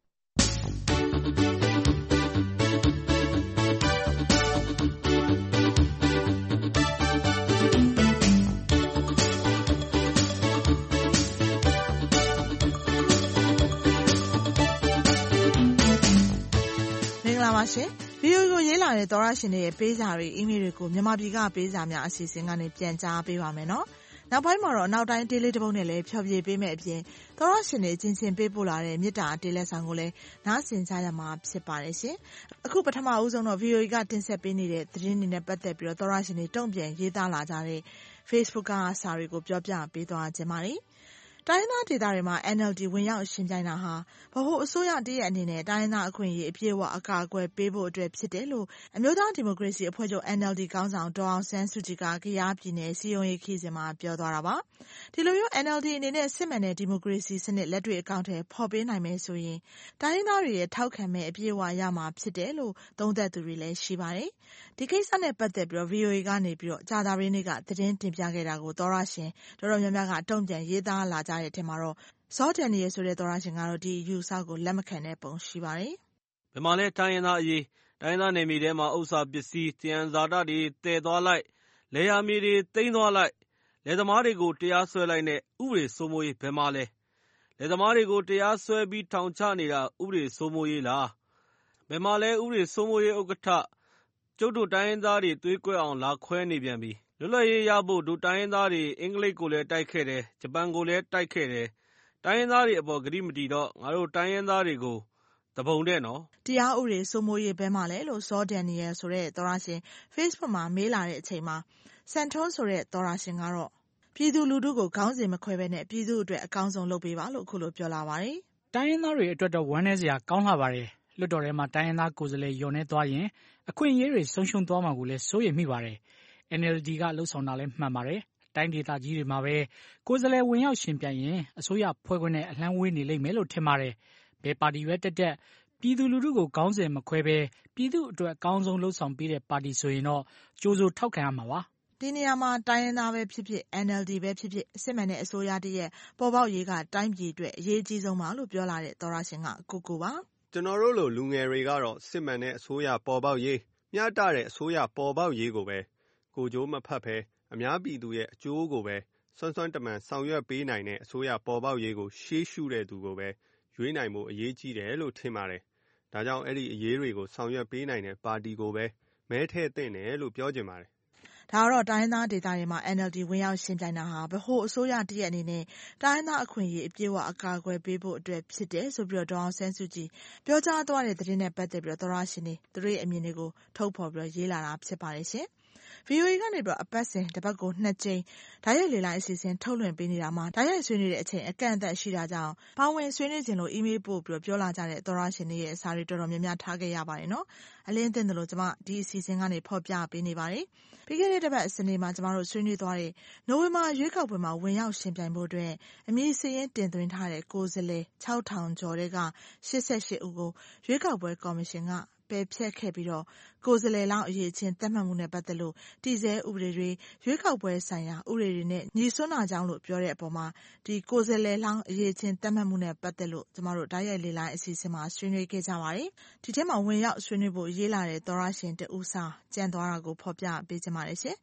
ပါရှင် ဗီအိုအေ ကိုရေးလာတဲ့သောရရှင်တွေရဲ့ပေးစာတွေအီးမေးလ်တွေကိုမြန်မာပြည်ကပေးစာများအစီအစဉ်ကနေပြန်ကြားပေးပါမယ်နော်နောက်ပိုင်းမှာတော့နောက်တိုင်းတေးလေးတစ်ပုဒ်နဲ့လည်းဖျော်ဖြေပေးမယ်အပြင်သောရရှင်တွေချင်းချင်းပေးပို့လာတဲ့မေတ္တာတေးလက်ဆောင်ကိုလည်းနားဆင်ကြရမှာဖြစ်ပါတယ်ရှင်အခုပထမဦးဆုံးတော့ ဗီအိုအေ ကတင်ဆက်ပေးနေတဲ့သတင်းတွေနဲ့ပတ်သက်ပြီးတော့သောရရှင်တွေတုံ့ပြန်ရေးသားလာကြတဲ့ Facebook ကစာတွေကိုပြောပြပေးသွားခြင်းပါတယ်တိုင်းရင်းသားဒေသတွေမှာ အန် အယ်လ် ဒီ ဝင်ရောက်ရှင်ပြိုင်တာဟာဗဟိုအစိုးရတရက်အနေနဲ့တိုင်းရင်းသားအခွင့်အရေးအပြည့်အဝအကာအကွယ်ပေးဖို့အတွက်ဖြစ်တယ်လို့အမျိုးသားဒီမိုကရေစီအဖွဲ့ချုပ် အန် အယ်လ် ဒီ ခေါင်းဆောင်ဒေါ်အောင်ဆန်းစုကြည်ကကယားပြည်နယ်စည်းရုံးရေးခရီးစဉ်မှာပြောသွားတာပါဒီလိုမျိုး အန် အယ်လ် ဒီ အနေနဲ့စစ်မှန်တဲ့ဒီမိုကရေစီစနစ်လက်တွေ့အကောင့်ထဲဖော်ပေးနိုင်မယ်ဆိုရင်တိုင်းရင်းသားတွေရဲ့ထောက်ခံမဲ့အပြည့်အဝရမှာဖြစ်တယ်လို့သုံးသပ်သူတွေလည်းရှိပါတယ်ဒီကိစ္စနဲ့ပတ်သက်ပြီးတော့ ဗီအိုအေ ကနေပြီးတော့ကြာသပတေးနေ့ကသတင်းတင်ပြခဲ့တာကိုသောရရှင်တော်တော်များများကတုံ့ပြန်ရေးသားလာကြတဲ့အထက်မှာတော့စောတန်နီရဲ့ဆိုတဲ့သောရရှင်ကတော့ဒီယူဆကိုလက်မခံတဲ့ပုံရှိပါတယ်ဘယ်မှာလဲတိုင်းရင်းသားအရေးတိုင်းရင်းသားနယ်မြေထဲမှာဥစ္စာပစ္စည်းတယံဇာတတွေတည်သွားလိုက်လယ်ယာမြေတွေသိမ်းသွားလိုက်လယ်သမားတွေကိုတရားစွဲလိုက်နဲ့ဥပဒေစိုးမိုးရေးဘယ်မှာလဲလယ်သမားတွေကိုတရားစွဲပြီးထောင်ချနေတာဥပဒေစိုးမိုးရေးလားဘယ်မှာလဲဥပဒေစိုးမိုးရေးဥက္ကဋ္ဌကျုပ်တို့တိုင်းရင်းသားတွေသွေးကွဲအောင်လာခွဲနေပြန်ပြီလွတ်လပ်ရေးရဖို့တို့တိုင်းရင်းသားတွေအင်္ဂလိပ်ကိုလည်းတိုက်ခဲ့တယ်ဂျပန်ကိုလည်းတိုက်ခဲ့တယ်တိုင်းရင်းသားတွေအပေါ်ဂရုမတည်တော့ငါတို့တိုင်းရင်းသားတွေကိုတပုံတဲ့နော်တရားဥပဒေစိုးမိုးရေးဘဲမှာလဲလို့စောဒန်နီယယ်ဆိုတဲ့သောရရှင် Facebook မှာမေးလာတဲ့အချိန်မှာစန်ထွန်းဆိုတဲ့သောရရှင်ကတော့ပြည်သူလူထုကိုခေါင်းစဉ်မခွဲဘဲနဲ့ပြည်သူအတွက်အကောင်းဆုံးလုပ်ပေးပါလို့အခုလိုပြောလာပါတယ်တိုင်းရင်းသားတွေအတွက်တော့ဝမ်းနည်းစရာကောင်းလာပါတယ်လွတ်တော်ထဲမှာတိုင်းရင်းသားကိုယ်စားလှယ်ယုံနေသွားရင်အခွင့်အရေးတွေဆုံးရှုံးသွားမှာကိုလည်းစိုးရိမ်မိပါတယ် အန် အယ်လ် ဒီ ကလှုပ်ဆောင်တာလည်းမှန်ပါတယ်တိုင်းဒေသကြီးတွေမှာပဲကိုယ်စားလှယ်ဝင်ရောက်ရှင်ပြိုင်ရင်အစိုးရဖွဲ့ခွင့်နဲ့အလှမ်းဝေးနေလိမ့်မယ်လို့ထင်ပါတယ်ဘယ်ပါတီပဲတက်တက်ပြည်သူလူထုကိုခေါင်းစဉ်မခွဲဘဲပြည်သူအတွက်အကောင်းဆုံးလှုပ်ဆောင်ပေးတဲ့ပါတီဆိုရင်တော့ကြိုးစိုးထောက်ခံရမှာပါဒီနေရာမှာတိုင်းရင်းသားပဲဖြစ်ဖြစ် အန် အယ်လ် ဒီ ပဲဖြစ်ဖြစ်စစ်မှန်တဲ့အစိုးရတည်းရဲ့ပေါ်ပေါက်ရေးကတိုင်းပြည်အတွက်အရေးကြီးဆုံးပါလို့ပြောလာတဲ့သောရရှင်ကကိုကိုပါကျွန်တော်တို့လိုလူငယ်တွေကတော့စစ်မှန်တဲ့အစိုးရပေါ်ပေါက်ရေးမျှတတဲ့အစိုးရပေါ်ပေါက်ရေးကိုပဲကိုကြိုးမဖက်ဖဲအများပြည်သူရဲ့အကျိုးကိုပဲစွမ်းစွမ်းတမန်ဆောင်ရွက်ပေးနိုင်တဲ့အစိုးရပေါ်ပေါက်ရေးကိုရှေးရှုတဲ့သူကိုပဲရွေးနိုင်ဖို့အရေးကြီးတယ်လို့ထင်ပါတယ်။ဒါကြောင့်အဲ့ဒီအရေးတွေကိုဆောင်ရွက်ပေးနိုင်တဲ့ပါတီကိုပဲမဲထည့်သင့်တယ်လို့ပြောချင်ပါတယ်။ဒါကတော့တိုင်းရင်းသားဒေသတွေမှာ အန် အယ်လ် ဒီ ဝင်ရောက်ရှင်ပြိုင်တာဟာဗဟိုအစိုးရတရက်အနေနဲ့တိုင်းရင်းသားအခွင့်အရေးအပြည့်အဝအကာအကွယ်ပေးဖို့အတွက်ဖြစ်တယ်ဆိုပြီးတော့ဒေါ်အောင်ဆန်းစုကြည်ပြောကြားသွားတဲ့သတင်းနဲ့ပတ်သက်ပြီးတော့သောရရှင်တွေသူတို့ရဲ့အမြင်တွေကိုထုတ်ဖော်ပြီးတော့ရေးလာတာဖြစ်ပါတယ်ရှင်။ဗီအိုအေ ကနေပြီးတော့အပတ်စဉ်တစ်ပတ်ကိုနှစ်ကြိမ်ဓာတ်ရိုက်လေလိုင်းအစီအစဉ်ထုတ်လွှင့်ပေးနေတာမှာဓာတ်ရိုက်ဆွေးနွေးတဲ့အချိန်အကန့်အသတ်ရှိတာကြောင့်ပါဝင်ဆွေးနွေးခြင်းလို့အီးမေးလ်ပို့ပြီးတော့ပြောလာကြတဲ့သောရရှင်တွေရဲ့အစာတွေတော်တော်များများထားခဲ့ရပါတယ်နော်အလင်းသိတယ်လို့ကျွန်မဒီအစီအစဉ်ကနေဖော်ပြပေးနေပါတယ်ပြီးခဲ့တဲ့တစ်ပတ်စနေမှာကျွန်တော်တို့ဆွေးနွေးသွားတဲ့နိုဝင်ဘာရွေးကောက်ပွဲမှာဝင်ရောက်ရှင်ပြိုင်ဖို့အတွက်အမည်စာရင်းတင်သွင်းထားတဲ့ကိုယ်စားလှယ်၆ထောင်ကျော်တဲ့က၈၈ဦးကိုရွေးကောက်ပွဲကော်မရှင်ကပယ်ဖျက်ခဲ့ပြီးတော့ကိုယ်စားလှယ်လောင်းအရေးချင်းသတ်မှတ်မှုနဲ့ပတ်သက်လို့တည်ဆဲဥပဒေတွေရွေးကောက်ပွဲဆိုင်ရာဥပဒေတွေနဲ့ညီစွန်းတာကြောင်းလို့ပြောတဲ့အပေါ်မှာဒီကိုယ်စားလှယ်လောင်းအရေးချင်းသတ်မှတ်မှုနဲ့ပတ်သက်လို့ကျမတို့ဓာတ်ရိုက်လေလိုင်းအစီအစဉ်မှာဆွေးနွေးခဲ့ကြပါတယ်ဒီထဲမှာဝင်ရောက်ဆွေးနွေးဖို့ရေးလာတဲ့သောရရှင်တဦးစာကြံသွားတာကိုဖော်ပြပေးကြပါတယ်ရှင်ကျ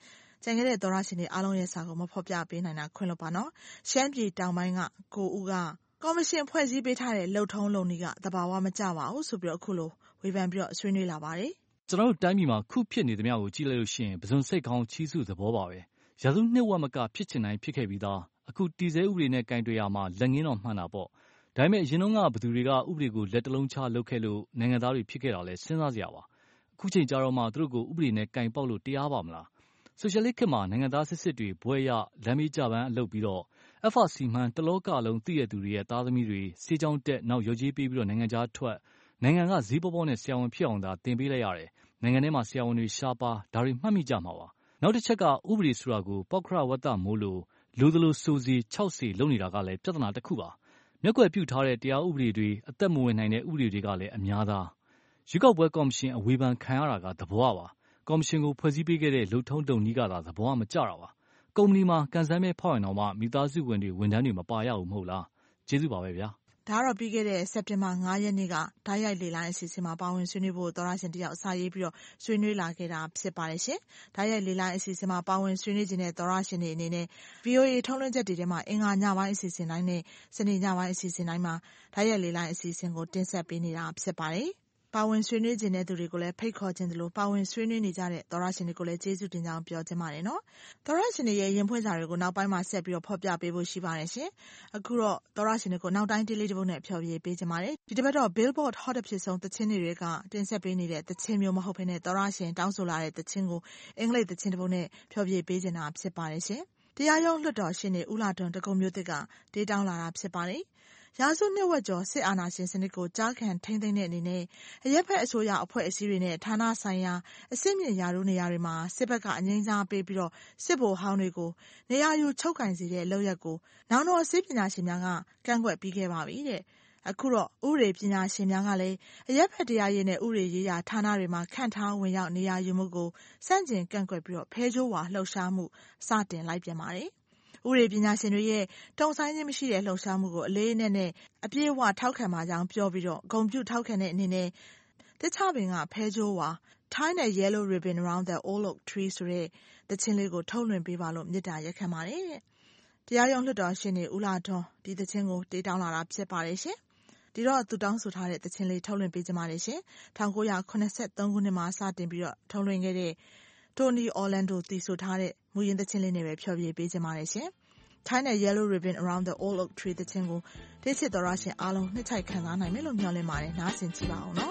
ကျန်ခဲ့တဲ့သောရရှင်တွေအားလုံးရဲ့စာကိုမဖော်ပြပေးနိုင်တာခွင့်လွှတ်ပါနော်ရှမ်းပြည်တောင်ပိုင်းကကိုဦးကကော်မရှင်ဖွဲ့စည်းပေးထားတဲ့လှုပ်ထုံးလုံနည်းကသဘာဝမကျပါဘူးဆိုပြီးတော့အခုလိုဝေဖန်ပြီးတော့ဆွေးနွေးလာပါတယ်ကျွန်တော်တို့တိုင်းပြည်မှာခုဖြစ်နေသမျှကိုကြည့်လိုက်လို့ရှိရင်ပဇွန်စိတ်ကောင်းချီးစုသဘောပါပဲရာစုနှစ်ဝက်မကဖြစ်ချင်တိုင်းဖြစ်ခဲ့ပြီးသားအခုတီစဲဥပဒေနဲ့ကင်တွယ်ရမှာလက်ငင်းတော့မှန်တာပေါ့ဒါပေမဲ့အရင်တုန်းကဘသူတွေကဥပဒေကိုလက်တလုံးချလုပ်ခဲ့လို့နိုင်ငံသားတွေဖြစ်ခဲ့တာလဲစဉ်းစားစရာပါအခုချိန်ကြတော့မှသူတို့ကိုဥပဒေနဲ့ကင်ပေါက်လို့တရားပါမလားဆိုရှယ်လစ်ခေတ်မှာနိုင်ငံသားစစ်စစ်တွေဘွဲရလမ်းမေးကြပန်းအလုပ်ပြီးတော့ F R C မှန်တလောကလုံးသိရသူတွေရဲ့သားသမီးတွေစေချောင်းတက်နောက်ရုပ်ကြီးပေးပြီးတော့နိုင်ငံခြားထွက်နိုင်ငံကဈေးပေါ်ပေါ်နဲ့ဆရာဝန်ဖြစ်အောင်သာတင်ပေးလိုက်ရတယ်နိုင်ငံထဲမှာဆရာဝန်တွေရှားပါဒါတွေမှတ်မိကြမှာပါနောက်တစ်ချက်ကဥပဒေဆိုတာကိုပောက်ခရဝတ္တမိုးလို့လိုသလိုစိုးစီ၆စီလုပ်နေတာကလည်းပြဿနာတစ်ခုပါမျက်ကွယ်ပြုထားတဲ့တရားဥပဒေတွေအသက်မဝင်နိုင်တဲ့ဥပဒေတွေကလည်းအများသားရွေးကောက်ပွဲကော်မရှင်အဝေဖန်ခံရတာကသဘောပါကော်မရှင်ကိုဖွဲ့စည်းပေးခဲ့တဲ့လှုပ်ထုံးတုံနည်းကသာသဘောမကျတာပါကုမ္ပဏီမှာကန်ဆယ်မဲ့ဖောက်ရင်တော့မှမိသားစုဝင်တွေဝန်ထမ်းတွေမပါရဘူးမဟုတ်လားကျေးဇူးပါပဲဗျာဒါကတော့ပြီးခဲ့တဲ့စက်တင်ဘာ၅ရက်နေ့ကဓာတ်ရိုက်လေလိုင်းအစီအစဉ်မှာပါဝင်ဆွေးနွေးဖို့သောရရှင်တယောက်စာရေးပြီးတော့ဆွေးနွေးလာခဲ့တာဖြစ်ပါတယ်ရှင်။ဓာတ်ရိုက်လေလိုင်းအစီအစဉ်မှာပါဝင်ဆွေးနွေးခြင်းတဲ့သောရရှင်တွေအနေနဲ့ V O A ထုံးလွှင့်ချက်တွေထဲမှာအင်္ဂါညပိုင်းအစီအစဉ်တိုင်းနဲ့စနေညပိုင်းအစီအစဉ်တိုင်းမှာဓာတ်ရိုက်လေလိုင်းအစီအစဉ်ကိုတင်ဆက်ပေးနေတာဖြစ်ပါတယ်။ပါဝင်ဆွေးနွေးခြင်းတဲ့သူတွေကိုလည်းဖိတ်ခေါ်ခြင်းသလိုပါဝင်ဆွေးနွေးနေကြတဲ့သောရရှင်တွေကိုလည်းကျေးဇူးတင်ကြောင်းပြောချင်ပါတယ်နော်။သောရရှင်တွေရဲ့ရင်ဖွင့်စာတွေကိုနောက်ပိုင်းမှာဆက်ပြီးတော့ဖော်ပြပေးဖို့ရှိပါတယ်ရှင်။အခုတော့သောရရှင်တွေကိုနောက်တိုင်းတေးလေးတစ်ပုဒ်နဲ့ဖျော်ဖြေပေးချင်ပါတယ်။ဒီတစ်ပတ်တော့ Billboard Hot အဖြစ်ဆုံးသချင်းတွေကတင်ဆက်ပေးနေတဲ့သချင်းမျိုးမဟုတ်ဘဲနဲ့သောရရှင်တောင်းဆိုလာတဲ့သချင်းကိုအင်္ဂလိပ်သချင်းတစ်ပုဒ်နဲ့ဖျော်ဖြေပေးချင်တာဖြစ်ပါတယ်ရှင်။တရားရုံးလွှတ်တော်ရှင်တွေဦးလာထွန်းတကုံမျိုးသစ်ကဒေးတောင်းလာတာဖြစ်ပါတယ်။ရာစုနှစ်ဝက်ကျော်စစ်အာဏာရှင်စနစ်ကိုကြားခံထိန်းသိမ်းတဲ့အနေနဲ့အရက်ဖက်အစိုးရအဖွဲ့အစည်းတွေနဲ့ဌာနဆိုင်ရာအစစ်မြင့်ရာထူးနေရာတွေမှာစစ်ဘက်ကအငြိမ်းစားပေးပြီးတော့စစ်ဗိုလ်ဟောင်းတွေကိုနေရာယူချုပ်ကင်စေတဲ့လုပ်ရက်ကိုနောင်တော်စစ်ပညာရှင်များကကန့်ကွက်ပြီးခဲ့ပါပြီတဲ့အခုတော့ဥပဒေပညာရှင်များကလည်းအရက်ဖက်တရားရေးနဲ့ဥပဒေရေးရာဌာနတွေမှာခန့်ထားဝင်ရောက်နေရာယူမှုကိုစန့်ကျင်ကန့်ကွက်ပြီးတော့ဖဲကြိုးဝါလှုပ်ရှားမှုစတင်လိုက်ပြန်ပါတယ်ဥပဒေပညာရှင်တွေရဲ့တုံဆိုင်ခြင်းမရှိတဲ့လှုပ်ရှားမှုကိုအလေးအနက်နဲ့အပြည့်အဝထောက်ခံပါကြောင်းပြောပြီးတော့ဂုဏ်ပြုထောက်ခံတဲ့အနေနဲ့တခြားပင်ကဖဲကြိုးဝါ Tying a yellow ribbon around the old oak tree ဆိုတဲ့တခြင်းလေးကိုထုတ်လွှင့်ပေးပါလို့မေတ္တာရက်ခံပါတယ်တဲ့တရားရုံးလွှတ်တော်ရှင်တွေဦးလာထွန်းဒီတခြင်းကိုတေးတောင်းလာတာဖြစ်ပါတယ်ရှင်ဒီတော့သူတောင်းဆိုထားတဲ့တခြင်းလေးထုတ်လွှင့်ပေးကြပါလေရှင်၁၉၇၃ခုနှစ်မှာစတင်ပြီးတော့ထုတ်လွှင့်ခဲ့တဲ့Tony Orlando တည်ဆိုထားတဲ့မူရင်းသချင်းလေးနဲ့ပဲဖျော်ဖြေပေးကြပါမယ်ရှင်။ Tying a yellow ribbon around the old oak tree သချင်းကိုတိကျတော်ရရှင်အားလုံးနှစ်ချိုက်ခံစားနိုင်မယ်လို့မျှော်လင့်ပါတယ်။နားဆင်ကြည့်ပါအောင်နော်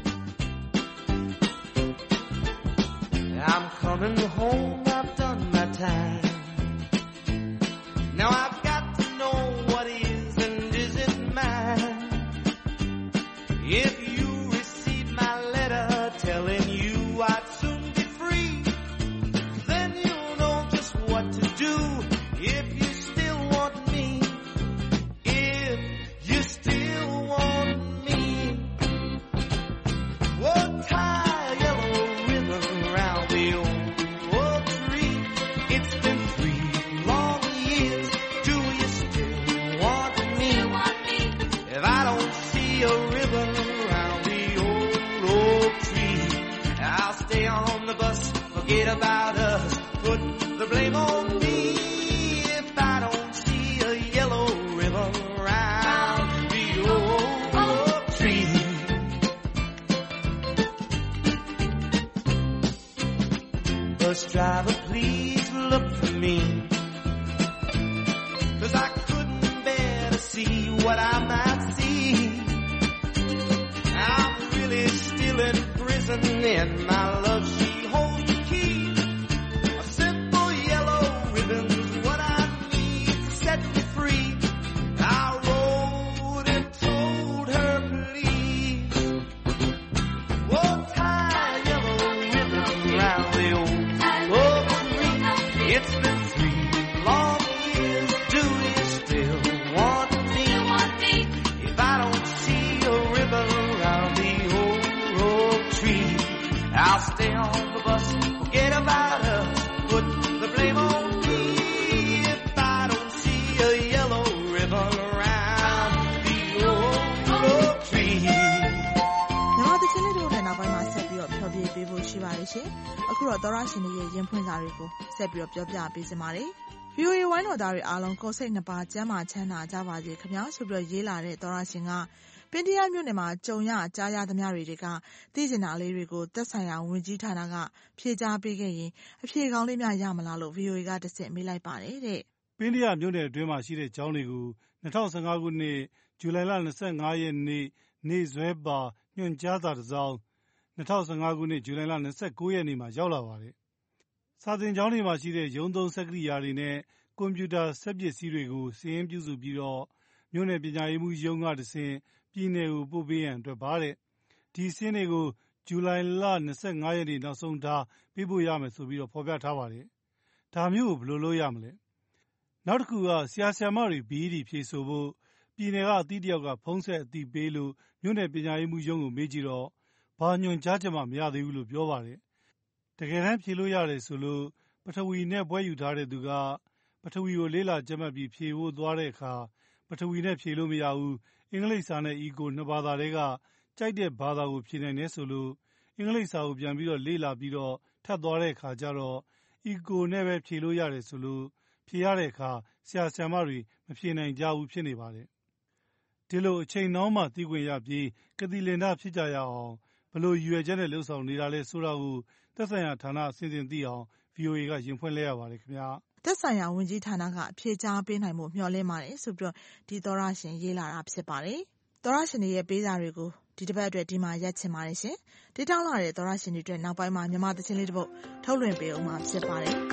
။ I'm coming home, I've done my time. Now I've got to know what is and isn't mine. If you receive my letter telling you I'd soon be free, then you'll know just what to do if you still want me. If you still want me. Oh, tie a yellow ribbon around the old oak tree. It's been three long years. Do you still want me? If I don't see a ribbon around the old oak tree, I'll stay on the bus, forget about us, put the blame on me. If I don't see a yellow ribbon around the old oak tree. Bus driver, please look for me, 'cause I couldn't bear to see what I might see. I'm really still in prison and my love, she holds the key. A simple yellow ribbon's what I need to set me free. I wrote and told her please. Oh, tie a yellow ribbon around the old oak tree. It's been three long years. Do you still want me? If I don't see a ribbon around the old oak tree, I'll stay တော့သောရရှင်တွေရဲ့ရင်ဖွင့်စာတွေကိုဆက်ပြီးတော့ပြောပြပေးစင်ပါတယ်။ ဗီအိုအေ ဝိုင်းတော်သားတွေအားလုံးကိုယ်စိတ်နှစ်ပါးကျန်းမာချမ်းသာကြပါစေခင်ဗျာဆိုပြီးတော့ရေးလာတဲ့သောရရှင်ကပင်တရားမြို့နယ်မှာကြုံရကြားရသမျှတွေကသိကျင်တာလေးတွေကိုသက်ဆိုင်ရာဝန်ကြီးဌာနကဖြေကြားပေးခဲ့ရင်အဖြေကောင်းလေးများရမလားလို့ ဗီအိုအေ ကတစ်ဆင့်မေးလိုက်ပါတယ်တဲ့။ပင်တရားမြို့နယ်အတွင်းမှာရှိတဲ့ကျောင်းတွေကို၂၀၁၅ခုနှစ်ဇူလိုင်လ၂၅ရက်နေ့နေ့စွဲပါညွှန်ကြားစာတစ်စောင်၂၀၁၅ခုနှစ်ဇူလိုင်လ၂၉ရက်နေ့မှာရောက်လာပါတယ်။စာသင်ကျောင်းတွေမှာရှိတဲ့ရုံးသုံးစက်ကိရိယာတွေနဲ့ကွန်ပျူတာစက်ပစ္စည်းတွေကိုစာရင်းပြုစုပြီးတော့မြို့နယ်ပညာရေးမှူးရုံးကတစ်ဆင့်ပြည်နယ်ကိုပို့ပေးရန်အတွက်ပါတဲ့။ဒီစာရင်းတွေကိုဇူလိုင်လ၂၅ရက်နေ့နောက်ဆုံးထားပေးပို့ရမယ်ဆိုပြီးတော့ဖော်ပြထားပါတယ်။ဒါမျိုးကိုဘယ်လိုလုပ်ရမလဲ။နောက်တစ်ခုကဆရာဆရာမတွေ ဘီ အီ ဒီ ဖြေဆိုဖို့ပြည်နယ်ကအသီးတစ်ယောက်ကဖုန်းဆက်အသိပေးလို့မြို့နယ်ပညာရေးမှူးရုံးကိုမေးကြည့်တော့ဘာညွှန်ကြားချက်မှမရသေးဘူးလို့ပြောပါတယ်။တကယ်တမ်းဖြေလို့ရတယ်ဆိုလို့ပထဝီနဲ့ဘွဲ့ယူထားတဲ့သူကပထဝီကိုလေ့လာကြက်မှတ်ပြီးဖြေဖို့သွားတဲ့အခါပထဝီနဲ့ဖြေလို့မရဘူးအင်္ဂလိပ်စာနဲ့အီကိုနှစ်ဘာသာတည်းကကြိုက်တဲ့ဘာသာကိုဖြေနိုင်တယ်ဆိုလို့အင်္ဂလိပ်စာကိုပြန်ပြီးတော့လေ့လာပြီးတော့ထပ်သွားတဲ့အခါကျတော့အီကိုနဲ့ပဲဖြေလို့ရတယ်ဆိုလို့ဖြေရတဲ့အခါဆရာဆရာမတွေမဖြေနိုင်ကြဘူးဖြစ်နေပါတယ်။ဒီလိုအချိန်နှောင်းမှသိခွင့်ရပြီးကတိလင်တာဖြစ်ကြရအောင်ဘလို့ရွယ်ချက်နဲ့လှုပ်ဆောင်နေတာလဲဆိုတာကိုသက်ဆိုင်ရာဌာနအစဉ်စဉ်သိအောင် ဗီအိုအေ ကရင်ဖွင့်လဲရပါတယ်ခင်ဗျာ။သက်ဆိုင်ရာဝန်ကြီးဌာနကဖြေကြားပေးနိုင်မှုမျှော်လင့်ပါတယ်ဆိုပြီးတော့ဒီသောရရှင်ရေးလာတာဖြစ်ပါတယ်။သောရရှင်တွေရဲ့ပေးစာတွေကိုဒီတစ်ပတ်အတွက်ဒီမှာရက်ချင်ပါတယ်ရှင်။ဒီတောင်းလာတဲ့သောရရှင်တွေအတွက်နောက်ပိုင်းမှာမြန်မာသချင်းလေးတစ်ပုဒ်ထုတ်လွှင့်ပေးအောင်မှာဖြစ်ပါတယ်။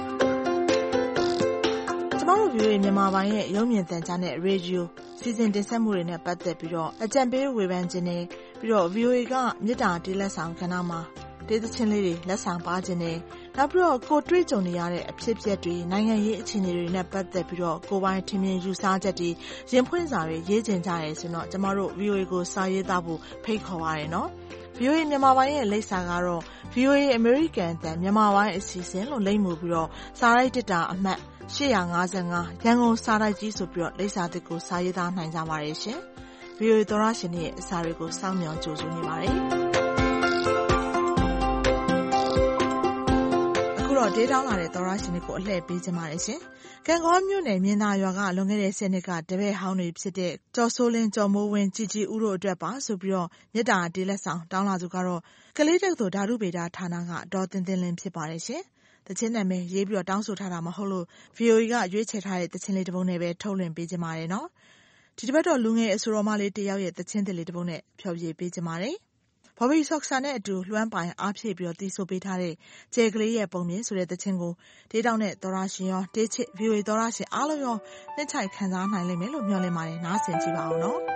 ကျမတို့ ဗီအိုအေ မြန်မာပိုင်းရဲ့ရုပ်မြင်သံကြားနဲ့ရေဒီယိုစီစဉ်တင်ဆက်မှုတွေနဲ့ပတ်သက်ပြီးတော့အကြံပေးဝေဖန်ခြင်းနဲ့ပြီးတော့ ဗီအိုအေ ကမြစ်တာတေးလက်ဆောင်ကဏ္ဍမှာတေးသချင်းလေးတွေလက်ဆောင်ပါခြင်းနဲ့နောက်ပြီးတော့ကိုတွေ့ကြုံနေရတဲ့အဖြစ်အပျက်တွေနိုင်ငံရေးအခြေအနေတွေနဲ့ပတ်သက်ပြီးတော့ကိုပိုင်ထင်မြင်ယူဆချက်တွေရင်ဖွင့်စာတွေရေးကျင်ကြရဲဆိုတော့ကျမတို့ ဗီအိုအေ ကိုစာရေးသားဖို့ဖိတ်ခေါ်ပါရနော်။ ဗီအိုအေ မြန်မာပိုင်းရဲ့လိပ်စာကတော့ ဗီအိုအေ American အသံမြန်မာပိုင်းအစီအစဉ်လို့လိပ်မှုပြီးတော့စာရိုက်တစ်တာအမှတ်၈၅၅ရန်ကုန်စာတိုက်ကြီးဆိုပြီးတော့လိပ်စာသစ်ကိုစာရေးသားနိုင်ကြပါတယ်ရှင်။ ဗီအိုအေ သောရရှင်ရဲ့အစာတွေကိုစောင့်မျှော်ကြိုဆိုနေပါတယ်။တော့ဒေးတောင်းလာတဲ့သောရရှင်တွေကိုအလှည့်ပေးခြင်းပါတယ်ရှင်။ကံကောမြို့နယ်မြင်းသာရွာကလွန်ခဲ့တဲ့ဆယ်နှစ်ကတပည့်ဟောင်းတွေဖြစ်တဲ့ကျော်စိုးလင်းကျော်မိုးဝင်းជីជីဦးတို့အတွက်ပါဆိုပြီးတော့မြစ်တာတေးလက်ဆောင်တောင်းလာသူကတော့ကလေးတက္ကသိုလ်ဓာတုဗေဒဌာနကဒေါ်တင်တင်လင်းဖြစ်ပါတယ်ရှင်။တခြင်းနာမည်ရေးပြီးတော့တောင်းဆိုထားတာမဟုတ်လို့ ဗီအိုအေ ကရွေးချယ်ထားတဲ့တခြင်းလေးတစ်ပုဒ်နဲ့ပဲထုတ်လွှင့်ပေးခြင်းပါတယ်နော်။ဒီတစ်ပတ်တော့လူငယ်အဆိုတော်မလေးတစ်ယောက်ရဲ့တခြင်းတစ်လေးတစ်ပုဒ်နဲ့ဖျော်ဖြေပေးခြင်းပါတယ်။ဘော်ဘီဆော့ကဆာနဲ့အတူလွှမ်းပိုင်အားဖြည့်ပြီးတော့တီးဆိုပေးထားတဲ့ကျဲကလေးရဲ့ပုံမြင်ဆိုတဲ့သချင်းကိုဒေးတောင်းတဲ့သောရရှင်ရောဒေးချစ် ဗီအိုအေ သောရရှင်အားလုံးရောနှစ်ချိုက်ခံစားနိုင်လိမ့်မယ်လို့မျှော်လင့်ပါတယ်နားဆင်ကြည့်ပါဦးနော်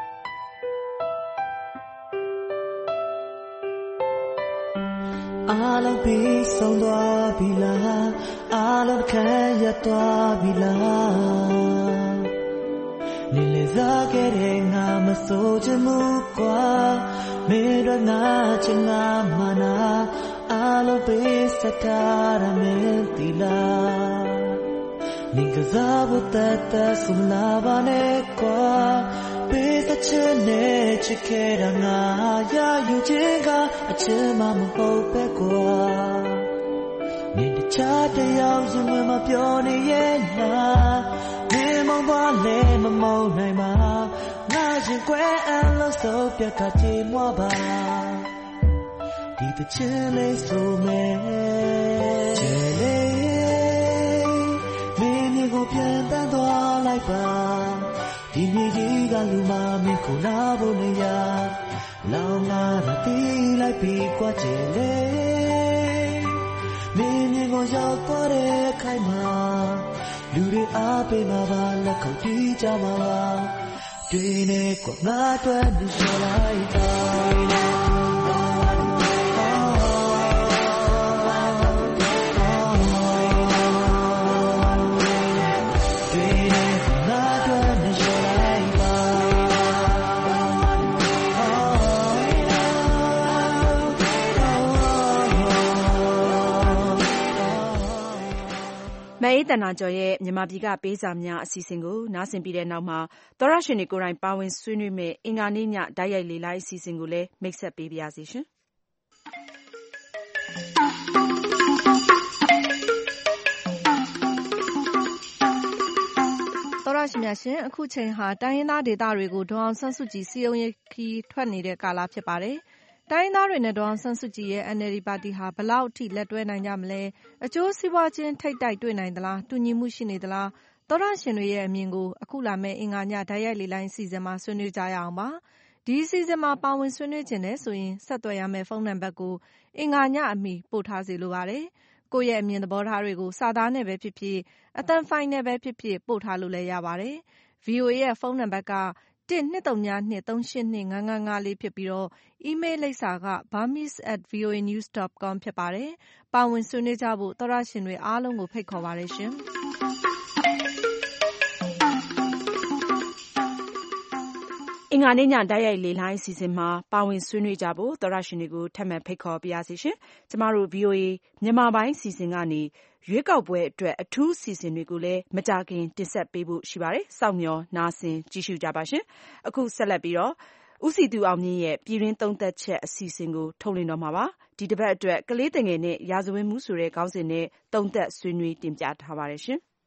အားလုံးပြီးဆုံးသွားပြီလားအားလုံးခံရသွားပြီလားနေလေစားခဲ့တဲ့ငါမစိုးချင်ဘူးကွာမင်းတို့ငါချင်ငါမနာအားလုံးပေးစတာရမင်းတီလာနေကစားဖို့တတ်တတ်စလာပါနဲ့ကွာပေးစချင်နဲ့ချစ်ခဲ့တာငါရယူခြင်းကအချင်မမဟုတ်ပဲကွာနေတခြားတယောက်ရင်ဝင်မပြောနေရဲ့လားနေမောင်ပါလေမမောင်နိုင်ပါငါရင်ကွယ်အလို့ဆိုပြတ်ခါချေမွားပါဒီတချင်လေးဆိုမယ်ချေလေးမင်းမျိုးကိုပြန်တန်းသွားလိုက်ပါဒီမြေကြီးကလူမမင်းကိုနာဖို့နေရလောင်လာတီးလိုက်ပြီးကွာချေလေးမင်းမျိုးကိုရောက်သွားတဲ့ခိုင်မှာလူတွေအားပေးမှာပါလက်ခုပ်တီးကြမှာပါတွေ့နေကွာငါတို့နေချလိုက်တာမအေးသန္တာကျော်ရဲ့မြန်မာပြည်ကပေးစာများအစီအစဉ်ကိုနားဆင်ပြီးတဲ့နောက်မှာသောရရှင်တွေကိုယ်တိုင်ပါဝင်ဆွေးနွေးမယ့်အင်္ဂါနေ့ညတိုက်ရိုက်လေ့လာအစီအစဉ်ကိုလည်းမိတ်ဆက်ပေးပါရစေရှင်။သောရရှိများရှင်အခုချိန်ဟာတိုင်းရင်းသားဒေသတွေကိုဒေါ်အောင်ဆန်းစုကြည်စီယုံရေးခီးထွက်နေတဲ့ကာလဖြစ်ပါတယ်။တိုင်းရင်းသားတွေနဲ့ဒေါ်အောင်ဆန်းစုကြည်ရဲ့ N L D ပါတီဟာဘလောက်အထိလက်တွဲနိုင်ကြမလဲအကျိုးစီးပွားချင်းထိတ်တိုက်တွေ့နိုင်သလားတူညီမှုရှိနေသလားသောရရှင်တွေရဲ့အမြင်ကိုအခုလာမယ့်အင်္ဂါညဓာတ်ရိုက်လေလိုင်းအစီအစဉ်မှာဆွေးနွေးကြရအောင်ပါ။ဒီအစီအစဉ်မှာပါဝင်ဆွေးနွေးခြင်းနဲ့ဆိုရင်ဆက်သွယ်ရမယ့်ဖုန်းနံပါတ်ကိုအင်္ဂါညအမီပို့ထားစေလိုပါတယ်။ကိုယ့်ရဲ့အမြင်သဘောထားတွေကိုစာသားနဲ့ပဲဖြစ်ဖြစ်အသံဖိုင်နဲ့ပဲဖြစ်ဖြစ်ပို့ထားလို့လည်းရပါတယ်။ V O A ရဲ့ဖုန်းနံပါတ်ကone two three two three eight two five five fourဖြစ်ပြီးတော့အီးမေးလ်လိပ်စာက burmese at voa news dot com ဖြစ်ပါတယ်။ပါဝင်ဆွေးနွေးကြဖို့သောရရှင်တွေအားလုံးကိုဖိတ်ခေါ်ပါတယ်ရှင်။အင်္ဂါနေ့ညဓာတ်ရိုက်လေလိုင်းအစီအစဉ်မှာပါဝင်ဆွေးနွေးကြဖို့သောရရှင်တွေကိုထပ်မံဖိတ်ခေါ်ပါရစေရှင်။ကျမတို့ V O A မြန်မာပိုင်းအစီအစဉ်ကနေရွေးကောက်ပွဲအတွက်အထူးအစီအစဉ်တွေကိုလည်းမကြာခင်တင်ဆက်ပေးဖို့ရှိပါတယ်။စောင့်မျှော်နားဆင်ကြည့်ရှုကြပါရှင်။အခုဆက်လက်ပြီးတော့ဦးစီသူအောင်မြင့်ရဲ့ပြည်တွင်းသုံးသပ်ချက်အစီအစဉ်ကိုထုတ်လွှင့်တော့မှာပါ။ဒီတစ်ပတ်အတွက်ကလေးတငယ်နဲ့ရာဇဝတ်မှုဆိုတဲ့ခေါင်းစဉ်နဲ့သုံးသပ်ဆွေးနွေးတင်ပြထားပါတယ်ရှင်။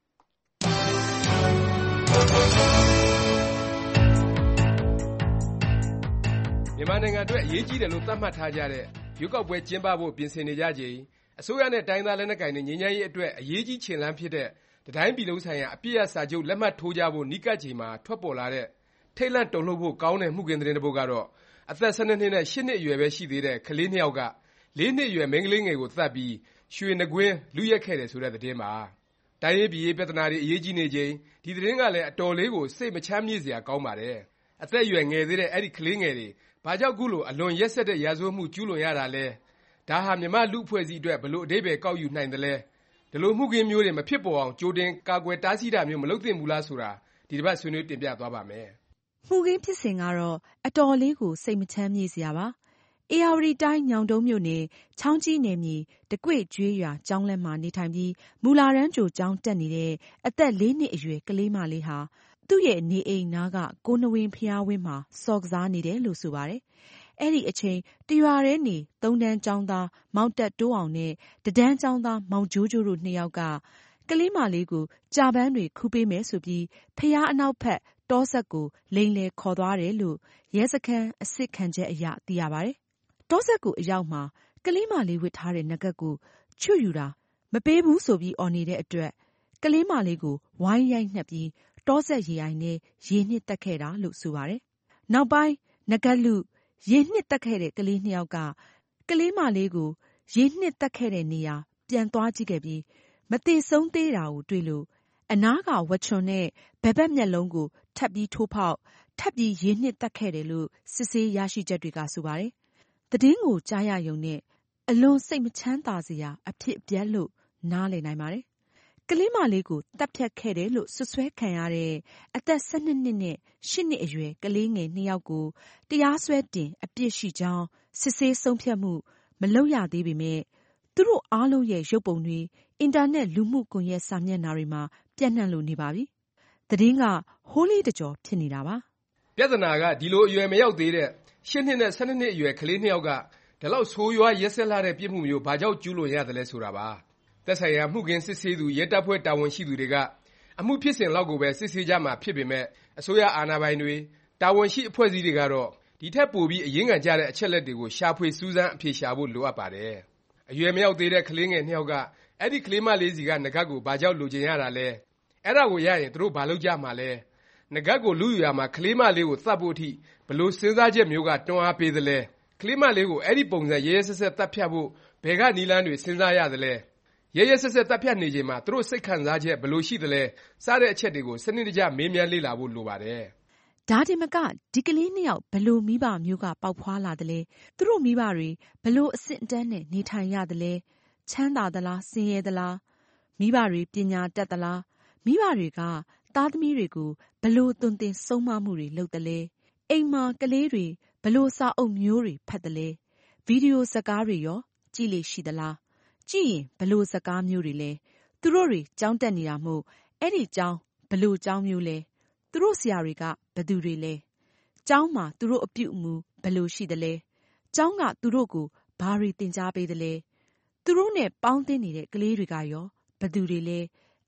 မြန်မာနိုင်ငံအတွက်အရေးကြီးတယ်လို့သတ်မှတ်ထားကြတဲ့ရွေးကောက်ပွဲကျင်းပဖို့ပြင်ဆင်နေကြချိန်အစိုးရနဲ့တိုင်းသားလက်နက်ကိုင်တွေငြိမ်းချမ်းရေးအတွက်အရေးကြီးခြေလှမ်းဖြစ်တဲ့တစ်တိုင်းပြည်လုံးဆိုင်ရာအပစ်ရပ်စာချုပ်လက်မှတ်ထိုးကြဖို့နီးကပ်ချိန်မှာထွက်ပေါ်လာတဲ့ထိတ်လန့်တုန်လှုပ်ဖို့ကောင်းတဲ့မှုခင်းသတင်းတစ်ပုဒ်ကတော့အသက်၁၂နှစ်နဲ့၈နှစ်အရွယ်ပဲရှိသေးတဲ့ကလေးနှစ်ယောက်ကလေးနှစ်အရွယ်မိန်းကလေးငယ်ကိုသတ်ပြီးရွှေနဂွင်းလုယက်ခဲ့တယ်ဆိုတဲ့သတင်းပါ။တိုင်းရေးပြည်ရေးပြဿနာတွေအရေးကြီးနေချိန်ဒီသတင်းကလည်းအတော်လေးကိုစိတ်မချမ်းမြေ့စရာကောင်းပါတယ်။အသက်အရွယ်ငယ်သေးတဲ့အဲ့ဒီကလေးငယ်တွေဘာကြောင့်ခုလိုအလွန်ရက်စက်တဲ့ရာဇဝတ်မှုကျူးလွန်ရတာလဲဒါဟာမြမလူအဖွဲ့အစည်းအတွက်ဘလို့အဓိပ္ပာယ်ကောက်ယူနိုင်တယ်လဲဒီလိုမှုခင်းမျိုးတွေမဖြစ်ပေါ်အောင်ကြိုတင်ကာကွယ်တားဆီးတာမျိုးမလုပ်သင့်ဘူးလားဆိုတာဒီတစ်ပတ်ဆွေးနွေးတင်ပြသွားပါမယ်။မှုခင်းဖြစ်စဉ်ကတော့အတော်လေးကိုစိတ်မချမ်းမြေ့စရာပါ။ဧရာဝတီတိုင်းညောင်တုံးမြို့နယ်ချောင်းကြီးနယ်မြေတကွေ့ကျွေးရွာကျောင်းလမ်းမှာနေထိုင်ပြီးမူလာရန်ကြိုကျောင်းတက်နေတဲ့အသက်လေးနှစ်အရွယ်ကလေးမလေးဟာသူ့ရဲ့နေအိမ်နားကကိုနဝင်းဖျားဝင်းမှာစော်ကစားနေတယ်လို့ဆိုပါတယ်။အဲ့ဒီအချိန်တရွာထဲနေသုံးတန်းကျောင်းသားမောင်တက်တိုးအောင်နဲ့တဒန်းကျောင်းသားမောင်ဂျိုးဂျိုးတို့နှစ်ယောက်ကကလေးမလေးကိုကြာပန်းတွေခူးပေးမယ်ဆိုပြီးဖျားအနောက်ဖက်တောဆက်ကိုလိန်လေခေါ်သွားတယ်လို့ရဲစခန်းအစစ်ခံချက်အရသိရပါတယ်။တောဆက်ကိုအရောက်မှာကလေးမလေးဝတ်ထားတဲ့နဂတ်ကိုချွတ်ယူတာမပေးဘူးဆိုပြီးအော်နေတဲ့အတွက်ကလေးမလေးကိုဝိုင်းရိုက်နှက်ပြီးတောဆက်ရေအိုင်နဲ့ရေနှစ်တက်ခဲ့တာလို့ဆိုပါတယ်။နောက်ပိုင်းနဂတ်လူရေနှစ်တက်ခဲ့တဲ့ကလေးနှစ်ယောက်ကကလေးမလေးကိုရေနှစ်တက်ခဲ့တဲ့နေရာပြန်သွားကြည့်ခဲ့ပြီးမသေဆုံးသေးတာကိုတွေ့လို့အနားကဝချွန်နဲ့ဘက်ဘက်မျက်လုံးကိုထပ်ပြီးထိုးဖောက်ထပ်ပြီးရေနှစ်တက်ခဲ့တယ်လို့စစ်ဆေးရရှိချက်တွေကဆိုပါတယ်။သတင်းကိုကြားရယုံနဲ့အလွန်စိတ်မချမ်းသာစရာအဖြစ်အပျက်လို့နားလည်နိုင်ပါတယ်။ကလေးမလေးကိုတပ်ဖြတ်ခဲ့တယ်လို့ဆွဆွဲခံရတဲ့အသက်၁၂နှစ်နဲ့၈နှစ်အရွယ်ကလေးငယ်နှစ်ယောက်ကိုတရားစွဲတင်အပြစ်ရှိကြောင်းစစ်ဆေးဆုံးဖြတ်မှုမလုပ်ရသေးပေမဲ့သူတို့အားလုံးရဲ့ရုပ်ပုံတွေအင်တာနက်လူမှုကွန်ရက်စာမျက်နှာတွေမှာပြန့်နှံ့လို့နေပါပြီ။သတင်းကဟိုးလေးတကြောဖြစ်နေတာပါ။ပြဿနာကဒီလိုအရွယ်မရောက်သေးတဲ့၈နှစ်နဲ့၁၂နှစ်အရွယ်ကလေးနှစ်ယောက်ကဒီလောက်ဆိုးရွားရက်စက်လာတဲ့ပြစ်မှုမျိုးဘာကြောင့်ကျူးလွန်ရတယ်လဲဆိုတာပါ။သက်ဆိုင်ရာမှုခင်းစစ်ဆေးသူရဲတပ်ဖွဲ့တာဝန်ရှိသူတွေကအမှုဖြစ်စဉ်လောက်ကိုပဲစစ်ဆေးကြမှာဖြစ်ပေမဲ့အစိုးရအာဏာပိုင်တွေတာဝန်ရှိအဖွဲ့အစည်းတွေကတော့ဒီထက်ပိုပြီးအရင်းခံကြတဲ့အချက်လက်တွေကိုရှာဖွေစူးစမ်းအဖြေရှာဖို့လိုအပ်ပါတယ်။အရွယ်မရောက်သေးတဲ့ကလေးငယ်နှစ်ယောက်ကအဲ့ဒီကလေးမလေးစီကနဂတ်ကိုဘာကြောင့်လိုချင်ရတာလဲအဲ့ဒါကိုရရင်သူတို့ဘာလုပ်ကြမှာလဲနဂတ်ကိုလူယူရမှာကလေးမလေးကိုသတ်ဖို့အထိဘလို့စဉ်းစားချက်မျိုးကတွန်းအားပေးသလဲကလေးမလေးကိုအဲ့ဒီပုံစံရဲရဲဆက်ဆက်တပ်ဖြတ်ဖို့ဘယ်ကနီလန်းတွေစဉ်းစားရသလဲရဲရဲဆက်ဆက်တပ်ဖြတ်နေချိန်မှာသူတို့စိတ်ခံစားချက်ဘလို့ရှိသလဲစတဲ့အချက်တွေကိုစနစ်တကျမေးမြန်းလေ့လာဖို့လိုပါတယ်ဒါတင်မကဒီကလေးနှစ်ယောက်ဘလို့မိဘမျိုးကပေါက်ဖွာလာသလဲသူတို့မိဘတွေဘလို့အဆင့်အတန်းနဲ့နေထိုင်ရသလဲချမ်းသာသလားဆင်းရဲသလားမိဘတွေပညာတတ်သလားမိဘတွေကသားသမီးတွေကိုဘလို့သွန်သင်ဆုံးမမှုတွေလုပ်သလဲအိမ်မှာကလေးတွေဘလို့စာအုပ်မျိုးတွေဖတ်သလဲဗီဒီယိုဇာတ်ကားတွေရောကြည့်လေရှိသလားကြည့်ရင်ဘလို့ဇာတ်ကားမျိုးတွေလဲသူတို့တွေကြောင်းတက်နေတာမို့အဲ့ဒီကြောင်းဘလို့ကြောင်းမျိုးလဲသူတို့ဆရာတွေကဘသူတွေလဲကျောင်းမှာသူတို့အပြုအမူဘယ်လိုရှိသလဲကျောင်းကသူတို့ကိုဘာတွေသင်ကြားပေးသလဲသူတို့နဲ့ပေါင်းသင်းနေတဲ့ကလေးတွေကရောဘသူတွေလဲ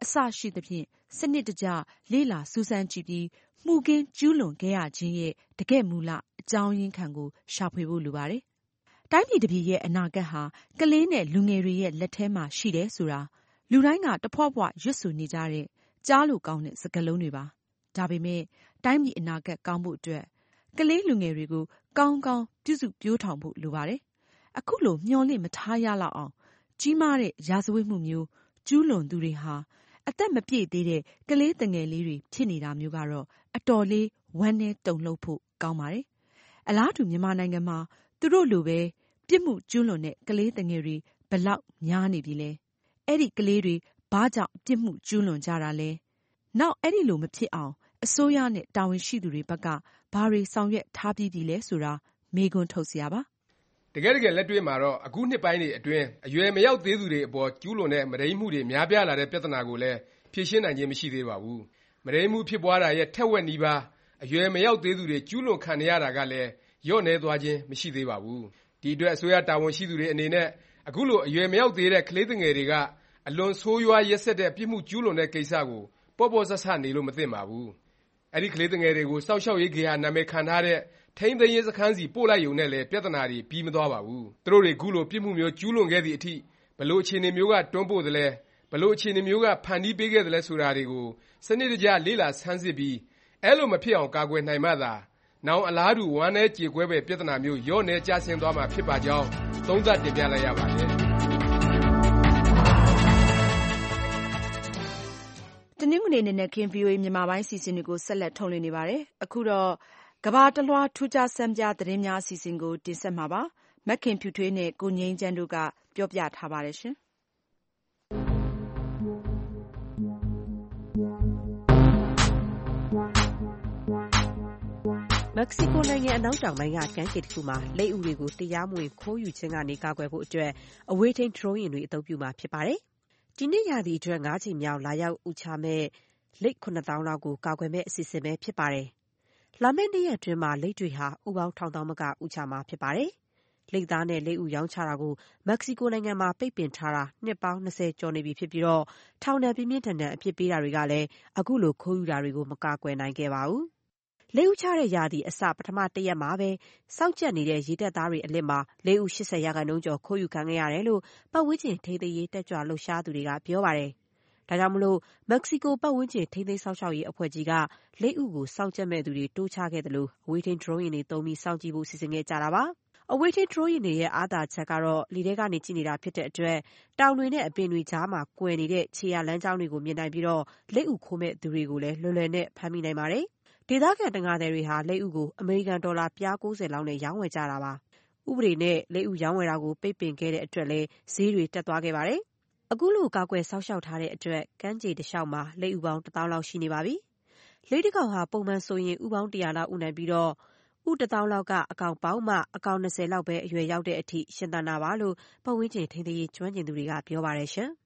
အစရှိသဖြင့်စနစ်တကျလေ့လာစူးစမ်းကြည့်ပြီးမှုခင်းကျူးလွန်ခဲ့ရခြင်းရဲ့တကယ့်မူလအကြောင်းရင်းခံကိုရှာဖွေဖို့လိုပါတယ်။တိုင်းပြည်တစ်ပြည်ရဲ့အနာဂတ်ဟာကလေးနဲ့လူငယ်တွေရဲ့လက်ထဲမှာရှိတယ်ဆိုတာလူတိုင်းကတဖွဖွရွတ်ဆိုနေကြတဲ့ကြားလို့ကောင်းတဲ့စကားလုံးတွေပါ။ဒါပေမဲ့တိုင်းပြည်အနာဂတ်ကောင်းဖို့အတွက်ကလေးလူငယ်တွေကိုကောင်းကောင်းပြုစုပျိုးထောင်ဖို့လိုပါတယ်။အခုလိုမျှော်လင့်မထားရလောက်အောင်ကြီးမားတဲ့ရာဇဝတ်မှုမျိုးကျူးလွန်သူတွေဟာအသက်မပြည့်သေးတဲ့ကလေးတငယ်လေးတွေဖြစ်နေတာမျိုးကတော့အတော်လေးဝမ်းနည်းတုန်လှုပ်ဖို့ကောင်းပါတယ်။အလားတူမြန်မာနိုင်ငံမှာသူတို့လိုပဲပြစ်မှုကျူးလွန်တဲ့ကလေးတငယ်တွေဘလောက်များနေပြီလဲ။အဲ့ဒီကလေးတွေဘာကြောင့်ပြစ်မှုကျူးလွန်ကြတာလဲ။နောက်အဲ့ဒီလိုမဖြစ်အောင်အစိုးရနဲ့တာဝန်ရှိသူတွေဘက်ကဘာတွေဆောင်ရွက်ထားပြီးပြီလဲဆိုတာမေးခွန်းထုတ်စရာပါတကယ်တကယ်လက်တွေ့မှာတော့အခုနှစ်ပိုင်းတွေအတွင်းအရွယ်မရောက်သေးသူတွေအပေါ်ကျူးလွန်တဲ့မုဒိမ်းမှုတွေများပြားလာတဲ့ပြဿနာကိုလည်းဖြေရှင်းနိုင်ခြင်းမရှိသေးပါဘူး။မုဒိမ်းမှုဖြစ်ပွားတာရဲ့ထက်ဝက်နီးပါးအရွယ်မရောက်သေးသူတွေကျူးလွန်ခံနေရတာကလည်းလျော့နည်းသွားခြင်းမရှိသေးပါဘူး။ဒီအတွက်အစိုးရတာဝန်ရှိသူတွေအနေနဲ့အခုလိုအရွယ်မရောက်သေးတဲ့ကလေးသူငယ်တွေကအလွန်ဆိုးရွားရက်စက်တဲ့ပြစ်မှုကျူးလွန်တဲ့ကိစ္စကိုပေါ့ပေါ့ဆဆနေလို့မသင့်ပါဘူး။အဲဒီကလေးသူငယ်တွေကိုစောင့်ရှောက်ရေးဂေဟာနာမည်ခံထားတဲ့ထိန်းသိမ်းရေးစခန်းစီပို့လိုက်ရုံနဲ့လည်းပြဿနာတွေပြီးမသွားပါဘူး။သူတို့တွေခုလိုပြစ်မှုမျိုးကျူးလွန်ခဲ့သည့်အထိဘယ်လိုအခြေအနေမျိုးကတွန်းပို့သလဲဘယ်လိုအခြေအနေမျိုးကဖန်တီးပေးခဲ့သလဲဆိုတာတွေကိုစနစ်တကျလေ့လာဆန်းစစ်ပြီးအဲ့လိုမဖြစ်အောင်ကာကွယ်နိုင်မှသာနောင်အလားတူဝမ်းနည်းကြေကွဲပဲပြဿနာမျိုးလျော့နည်းကျဆင်းသွားမှာဖြစ်ပါကြောင်းသုံးသပ်တင်ပြလိုက်ရပါတယ်။တနင်္ဂနွေနေ့နဲ့ခင်း ဗီအိုအေ မြန်မာပိုင်းစီစဉ်တွေကိုဆက်လက်ထုတ်လွှင့်နေပါတယ်။အခုတော့ကမ္ဘာတလွှားထူးခြားဆန်းပြသတင်းများအစီအစဉ်ကိုတင်ဆက်မှာပါ။မက်ခင်ဖြူထွေးနဲ့ကိုငြိမ်းချမ်းတို့ကပြောပြထားပါတယ်ရှင်။မက္ကဆီကိုနိုင်ငံအနောက်တောင်ပိုင်းကကမ်းခြေတစ်ခုမှာလိပ်ဥတွေကိုတရားမဝင်ခိုးယူခြင်းကနေကာကွယ်ဖို့အတွက်အဝေးထိန်းဒရုန်းယာဉ်တွေအသုံးပြုမှာဖြစ်ပါတယ်။ဒီနှစ်ရာသီအတွက်ငါးကြိမ်မြောက်လာရောက်ဥချမဲ့လိပ်ခုနှစ်သောင်းလောက်ကိုကာကွယ်မဲ့အစီအစဉ်ပဲဖြစ်ပါတယ်။လာမယ့်နေ့ရက်အတွင်းမှာလိပ်တွေဟာဥပေါင်းထောင်သောင်းမကဥချမှာဖြစ်ပါတယ်။လိပ်သားနဲ့လိပ်ဥရောင်းချတာကိုမက္ကဆီကိုနိုင်ငံမှာပိတ်ပင်ထားတာနှစ်ပေါင်း၂၀ကျော်နေပြီဖြစ်ပြီးတော့ထောင်ဒဏ်ပြင်းပြင်းထန်ထန်အပြစ်ပေးတာတွေကလည်းအခုလိုခိုးယူတာတွေကိုမကာကွယ်နိုင်ခဲ့ပါဘူး။လိပ်ဥချတဲ့ရာသီအစပထမတစ်ရက်မှာပဲစောင့်ကြပ်နေတဲ့ရေတပ်သားတွေအလစ်မှာလိပ်ဥ၈၀ရာခိုင်နှုန်းကျော်ခိုးယူခံခဲ့ရတယ်လို့ပတ်ဝန်းကျင်ထိန်းသိမ်းရေးတက်ကြွလှုပ်ရှားသူတွေကပြောပါတယ်။ဒါကြောင့်မလို့မက္ကဆီကိုပတ်ဝန်းကျင်ထိန်းသိမ်းစောင့်ရှောက်ရေးအဖွဲ့ကြီးကလိပ်ဥကိုစောင့်ကြပ်မဲ့သူတွေတိုးချခဲ့တယ်လို့အဝေးထိန်းဒရုန်းယာဉ်တွေသုံးပြီးစောင့်ကြည့်ဖို့စီစဉ်ခဲ့ကြတာပါ။အဝေးထိန်းဒရုန်းယာဉ်တွေရဲ့အားသာချက်ကတော့လေထဲကနေကြည့်နေတာဖြစ်တဲ့အတွက်တောင်တွေနဲ့အပင်တွေကြားမှာကွယ်နေတဲ့ခြေရာလမ်းကြောင်းတွေကိုမြင်နိုင်ပြီးတော့လိပ်ဥခိုးမဲ့သူတွေကိုလည်းလွယ်လွယ်နဲ့ဖမ်းမိနိုင်ပါတယ်။ဒေသခံတံငါသည်တွေဟာလိပ်ဥကိုအမေရိကန်ဒေါ်လာပြား၉၀လောက်နဲ့ရောင်းဝယ်ကြတာပါ။ဥပဒေနဲ့လိပ်ဥရောင်းဝယ်တာကိုပိတ်ပင်ခဲ့တဲ့အတွက်လည်းဈေးတွေတက်သွားခဲ့ပါတယ်။အခုလိုကာကွယ်စောင့်ရှောက်ထားတဲ့အတွက်ကမ်းခြေတစ်လျှောက်မှာလိပ်ဥပေါင်းတစ်သောင်းလောက်ရှိနေပါပြီ။လိပ်တစ်ကောင်ဟာပုံမှန်ဆိုရင်ဥပေါင်းတစ်ရာလောက်ဥနိုင်ပြီးတော့ဥတစ်သောင်းလောက်ကအကောင်ပေါင်းမှအကောင်၂၀လောက်ပဲအရွယ်ရောက်တဲ့အထိရှင်သန်တာပါလို့ပတ်ဝန်းကျင်ထိန်းသိမ်းရေးကျွမ်းကျင်သူတွေကပြောပါတယ်ရှင်။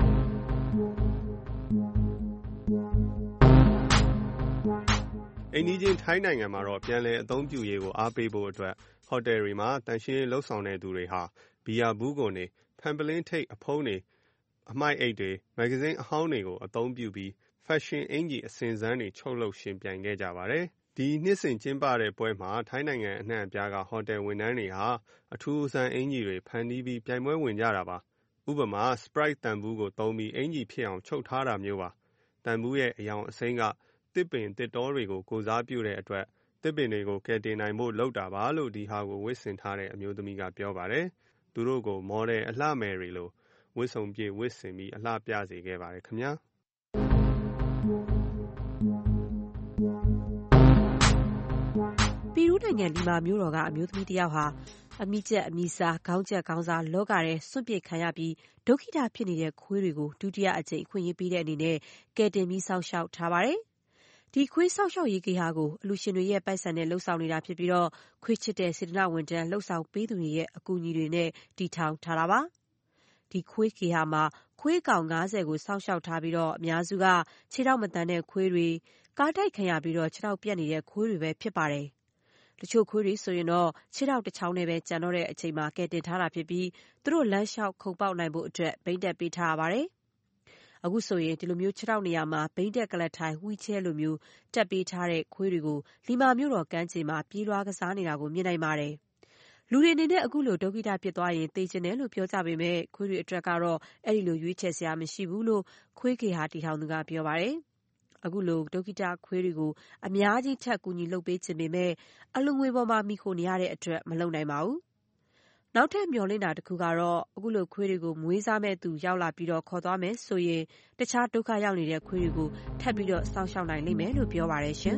အိမ်နီးချင်းထိုင်းနိုင်ငံမှာတော့ပြန်လည်အသုံးပြုရေးကိုအားပေးဖို့အတွက်ဟိုတယ်တွေမှာတန်ရှင်းရေးလုပ်ဆောင်တဲ့သူတွေဟာဘီယာဘူးကွန်တွေဖန်ပလင်းထိပ်အဖုံးတွေအမိုက်အိတ်တွေမဂ္ဂဇင်းအဟောင်းတွေကိုအသုံးပြုပြီးဖက်ရှင်အင်ဂျီအစင်စမ်းတွေချုပ်လုပ်ရှင်ပြိုင်ခဲ့ကြပါတယ်။ဒီနှစ်စဉ်ကျင်းပတဲ့ပွဲမှာထိုင်းနိုင်ငံအနှံ့အပြားကဟိုတယ်ဝန်ထမ်းတွေဟာအထူးအဆန်းအင်ဂျီတွေဖန်တီးပြီးပြိုင်ပွဲဝင်ကြတာပါ။ဥပမာ Sprite တန်ဘူးကိုသုံးပြီးအင်ဂျီဖြစ်အောင်ချုပ်ထားတာမျိုးပါ။တန်ဘူးရဲ့အယောင်အစိမ်းကတစ်ပင်တစ်တောတွေကိုကိုစားပြုတဲ့အတွက်တစ်ပင်တွေကိုကယ်တင်နိုင်ဖို့လုပ်တာပါလို့ဒီဟာကိုဝတ်ဆင်ထားတဲ့အမျိုးသမီးကပြောပါတယ်။သူတို့ကိုမော်ဒယ်အလှမယ်တွေလိုဝတ်စုံပြည့်ဝတ်ဆင်ပြီးအလှပြစေခဲ့ပါတယ်ခင်ဗျာပီရူးနိုင်ငံလီမာမြို့တော်ကအမျိုးသမီးတစ်ယောက်ဟာအမိကျက်အမိစားခေါင်းကျက်ခေါင်းစားလောကထဲစွန့်ပစ်ခံရပြီးဒုက္ခိတဖြစ်နေတဲ့ခွေးတွေကိုဒုတိယအကြိမ်အခွင့်အရေးပေးတဲ့အနေနဲ့ကယ်တင်ပြီးစောင့်ရှောက်ထားပါတယ်။ဒီခွေးစောင့်ရှောက်ရေးဂေဟာကိုအလူရှင်တွေရဲ့ပိုက်ဆံနဲ့လှုပ်ဆောင်နေတာဖြစ်ပြီးတော့ခွေးချစ်တဲ့စေတနာဝန်ထမ်းလှုပ်ဆောင်ပေးသူတွေရဲ့အကူအညီတွေနဲ့တည်ထောင်ထားတာပါ။ဒီခွေးဂေဟာမှာခွေးကောင်၅၀ကိုစောင့်ရှောက်ထားပြီးတော့အများစုကခြေထောက်မတန်တဲ့ခွေးတွေကားတိုက်ခံရပြီးတော့ခြေထောက်ပြတ်နေတဲ့ခွေးတွေပဲဖြစ်ပါတယ်။တချို့ခွေးတွေဆိုရင်တော့ခြေထောက်တစ်ချောင်းနဲ့ပဲကြံတော့တဲ့အချိန်မှာကယ်တင်ထားတာဖြစ်ပြီးသူတို့လမ်းလျှောက်ခုန်ပေါက်နိုင်ဖို့အတွက်ဘိန်းတက်ပေးထားရပါတယ်။အခုဆိုရင်ဒီလိုမျိုးခြေထောက်နေရာမှာဘိန်းတက်ကလတ်ထိုင်ဝှီချဲလိုမျိုးတက်ပေးထားတဲ့ခွေးတွေကိုလီမာမြို့တော်ကမ်းခြေမှာပြေးလွှားကစားနေတာကိုမြင်နိုင်ပါတယ်လူတွေအနေနဲ့အခုလိုဒုက္ခိတဖြစ်သွားရင်သိချင်တယ်လို့ပြောကြပေမဲ့ခွေးတွေအတွက်ကတော့အဲ့ဒီလိုရွေးချယ်စရာမရှိဘူးလို့ခွေးကေဟာတီထောင်သူကပြောပါတယ်အခုလိုဒုက္ခိတခွေးတွေကိုအများကြီးထပ်ကူညီလုပ်ပေးချင်ပေမဲ့အလူငွေပေါ်မှာမိခိုနေရတဲ့အတွက်မလုပ်နိုင်ပါဘူးနောက်ထပ်မျှော်လင့်တာတစ်ခုကတော့အခုလိုခွေးတွေကိုမွေးစားမဲ့သူရောက်လာပြီးတော့ခေါ်သွားမယ်ဆိုရင်တခြားဒုက္ခရောက်နေတဲ့ခွေးတွေကိုထပ်ပြီးတော့စောင့်ရှောက်နိုင်လိမ့်မယ်လို့ပြောပါတယ်ရှင်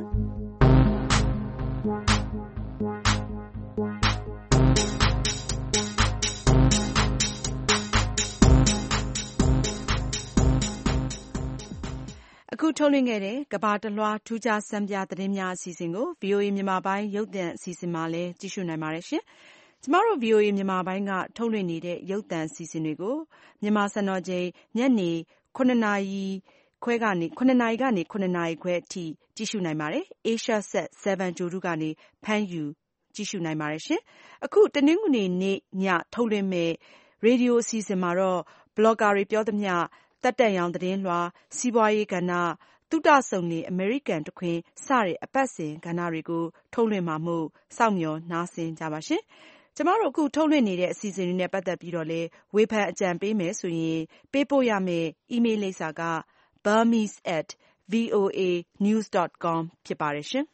အခုထုတ်လွှင့်ခဲ့တဲ့ကဘာတလွှားထူးခြားစံပြသတင်းများအစီအစဉ်ကို ဗီအိုအေ မြန်မာပိုင်းရုပ်သံအစီအစဉ်မှာလည်းကြည့်ရှုနိုင်ပါတယ်ရှင်။ကျမတို့ ဗီအိုအေ မြန်မာပိုင်းကထုတ်လွှင့်နေတဲ့ရုပ်သံအစီအစဉ်တွေကိုမြန်မာစံတော်ချိန်ညနေခုနှစ်နာရီခွဲကနေခုနှစ်နာရီကနေခုနှစ်နာရီခွဲအထိကြည့်ရှုနိုင်ပါတယ်။ Asia Set 7 ဂြိုလ်တုကနေဖမ်းယူကြည့်ရှုနိုင်ပါတယ်ရှင်။အခုတနင်္ဂနွေနေ့ညထုတ်လွှင့်မဲ့ရေဒီယိုအစီအစဉ်မှာတော့ဘလော့ဂါတွေပြောသမျှတက်တက်ရောင်သတင်းလွှာစီးပွားရေးကဏ္ဍသုတဆုံနေအမေရိကန်တခွင်စတဲ့အပတ်စဉ်ကဏ္ဍတွေကိုထုတ်လွှင့်မှာမို့စောင့်မျှော်နားဆင်ကြပါရှင်။ကျမတို့အခုထုတ်လွှင့်နေတဲ့အစီအစဉ်တွေနဲ့ပတ်သက်ပြီးတော့လေဝေဖန်အကြံပေးမယ်ဆိုရင်ပေးပို့ရမယ့် email လိပ်စာက burmese at voa news dot com ဖြစ်ပါတယ်ရှင်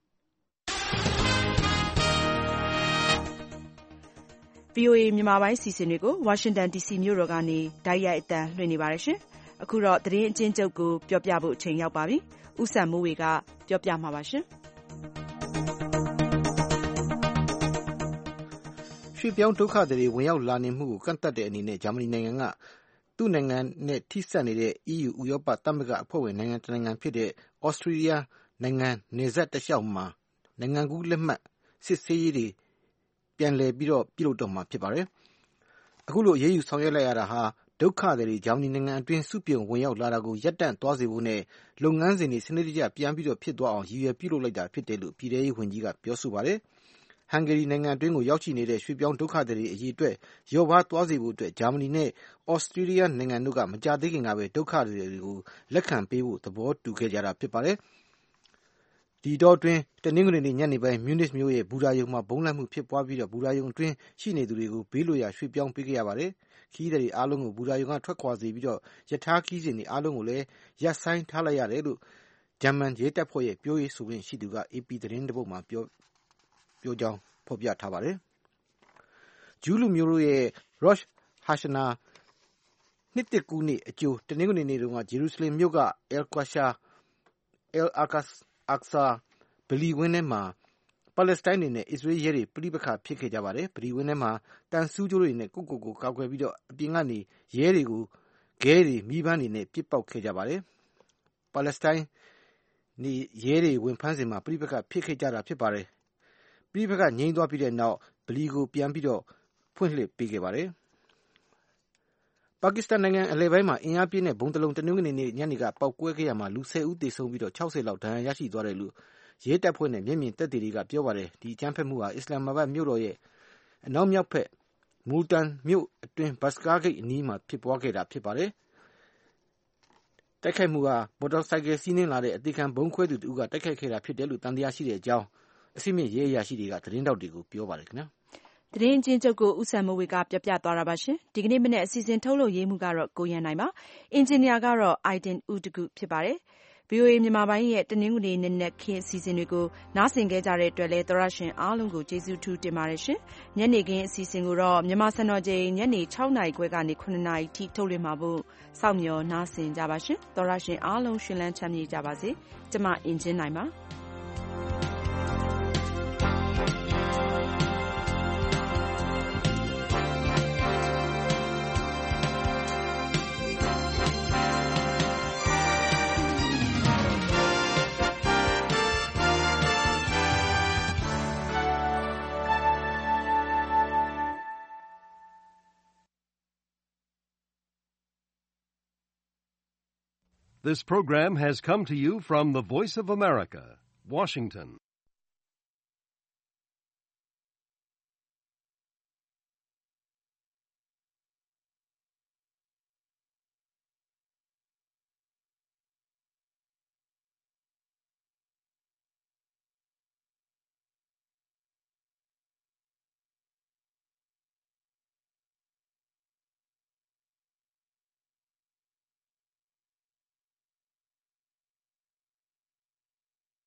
။ ဗီအိုအေမြန်မာပိုင်းစီစဉ်တွေကိုဝါရှင်တန်ဒီစီမြို့တော်ကနေတိုက်ရိုက်အသံလွှင့်နေပါတယ်ရှင်။အခုတော့သတင်းအကျဉ်းချုပ်ကိုပြောပြဖို့အချိန်ရောက်ပါပြီ။ဦးစံမိုးဝေကပြောပြမှာပါရှင်။ရွှေ့ပြောင်းဒုက္ခသည်တွေဝင်ရောက်လာနေမှုကိုကန့်သတ်တဲ့အနေနဲ့ဂျာမနီနိုင်ငံကသူ့နိုင်ငံနဲ့ထိစပ်နေတဲ့ အီးယူ ဥရောပသမဂ္ဂအဖွဲ့ဝင်နိုင်ငံတစ်နိုင်ငံဖြစ်တဲ့ဩစတြီးယားနိုင်ငံနယ်စပ်တစ်လျှောက်မှာနိုင်ငံကူးလက်မှတ်စစ်ဆေးရေးတွေပြန်လည်ပြီးတော့ပြုလုပ်တော့မှာဖြစ်ပါတယ်။အခုလိုအရေးယူဆောင်ရွက်လိုက်ရတာဟာဒုက္ခသည်တွေဂျာမနီနိုင်ငံအတွင်းစုပြုံဝင်ရောက်လာတာကိုရပ်တန့်သွားစေဖို့နဲ့လုပ်ငန်းစဉ်တွေစနစ်တကျပြန်ပြီးတော့ဖြစ်သွားအောင်ရည်ရွယ်ပြုလုပ်လိုက်တာဖြစ်တယ်လို့ပြည်ထရေးဝန်ကြီးကပြောဆိုပါတယ်။ဟန်ဂေရီနိုင်ငံအတွင်းကိုရောက်ရှိနေတဲ့ရွှေ့ပြောင်းဒုက္ခသည်တွေအရေးအတွက်လျော့ပါးသွားစေဖို့အတွက်ဂျာမနီနဲ့ဩစတြီးယားနိုင်ငံတို့ကမကြာသေးခင်ကပဲဒုက္ခသည်တွေကိုလက်ခံပေးဖို့သဘောတူခဲ့ကြတာဖြစ်ပါတယ်။ဒီတော့တွင်တနင်္ဂနွေနေ့ညနေပိုင်းမြူနစ်မြို့ရဲ့ဘူရာယုံမှာဘုံလိုက်မှုဖြစ်ပွားပြီးတော့ဘူရာယုံအတွင်းရှိနေသူတွေကိုဘေးလွတ်ရာရွှေ့ပြောင်းပေးခဲ့ရပါတယ်။ခီးသည်တွေအားလုံးကိုဘူရာယုံကထွက်ခွာစေပြီးတော့ယထာခီးစဉ်တွေအားလုံးကိုလည်းရပ်ဆိုင်းထားလိုက်ရတယ်လို့ဂျာမန်ရဲတပ်ဖွဲ့ရဲ့ပြောရေးဆိုခွင့်ရှိသူက အေပီ သတင်းတစ်ပုဒ်မှာပြောပြောကြောင်းဖော်ပြထားပါတယ်။ဂျူးလူမျိုးတို့ရဲ့ Rosh Hashanah နှစ်သစ်ကူးနေ့အကြိုတနင်္ဂနွေနေ့တုန်းကဂျေရုဆလင်မြို့က Al-Qasha Al-Aqsa ဗလီဝင်းထဲမှာပါလက်စတိုင်းတွေနဲ့အစ္စရေးရဲတွေပြိပခါဖြစ်ခဲ့ကြပါတယ်။ဗလီဝင်းထဲမှာတန်ဆူးကြိုးတွေနဲ့ကိုကိုကိုကောက်ွယ်ပြီးတော့အပြင်ကနေရဲတွေကိုခဲတွေမိပန်းတွေနဲ့ပစ်ပေါက်ခဲ့ကြပါတယ်။ပါလက်စတိုင်းနေရဲတွေဝင်ဖမ်းစဉ်မှာပြိပခါဖြစ်ခဲ့ကြတာဖြစ်ပါတယ်။ပြိပခါငြိမ်းသွားပြီးတဲ့နောက်ဗလီကိုပြန်ပြီးတော့ဖွင့်လှစ်ပေးခဲ့ပါတယ်။ပါကစ္စတန်နိုင်ငံအလယ်ပိုင်းမှာအင်အားပြင်းတဲ့ဘုံတလုံးတနင်္ဂနွေနေ့ညနေကပောက်ကွဲခဲ့ရမှာလူဆယ်ဦးသေဆုံးပြီးတော့၆၀လောက်ဒဏ်ရာရရှိသွားတယ်လို့ရဲတပ်ဖွဲ့နဲ့မျက်မြင်သက်သေတွေကပြောပါတယ်။ဒီအကြမ်းဖက်မှုဟာအစ္စလာမ်မာဘတ်မြို့တော်ရဲ့အနောက်မြောက်ဘက်မူလ်တန်မြို့အတွင်းဘတ်စကားဂိတ်အနီးမှာဖြစ်ပွားခဲ့တာဖြစ်ပါတယ်။တိုက်ခိုက်မှုဟာမော်တော်ဆိုင်ကယ်စီးနှင်းလာတဲ့အသေခံဘုံခွဲသူတဦးကတိုက်ခိုက်ခဲ့တာဖြစ်တယ်လို့တန်တရားရှိတဲ့အကြောင်းအစိမ့်မြင့်ရဲအရာရှိတွေကသတင်းတောက်တွေကိုပြောပါတယ်ခင်ဗျာ။သတင်းအကျဉ်းချုပ်ကိုဦးစံမိုးဝေကပြပြသွားတာပါရှင်။ဒီကနေ့မနေ့အစီအစဉ်ထုတ်လုပ်ရေးမှုကတော့ကိုရန်နိုင်ပါ။အင်ဂျင်နီယာကတော့အိုင်ဒင်ဦးတကူဖြစ်ပါတယ်။ ဗီအိုအေမြန်မာပိုင်းရဲ့တနင်္ဂနွေနေ့နက်ခင်းအစီအစဉ်တွေကိုနားဆင်ခဲ့ကြတဲ့အတွက်လည်းသောရရှင်အားလုံးကိုကျေးဇူးထူးတင်ပါတယ်ရှင်။ညနေခင်းအစီအစဉ်ကိုတော့မြန်မာစံတော်ချိန်ညနေ၆နာရီခွဲကနေ၇နာရီထိထုတ်လွှင့်မှာဖို့စောင့်မျှော်နားဆင်ကြပါရှင်။သောရရှင်အားလုံးရှင်လန်းချမ်းမြေ့ကြပါစေ။ကျမအင်ဂျင်နိုင်ပါ။ This program has come to you from the Voice of America, Washington.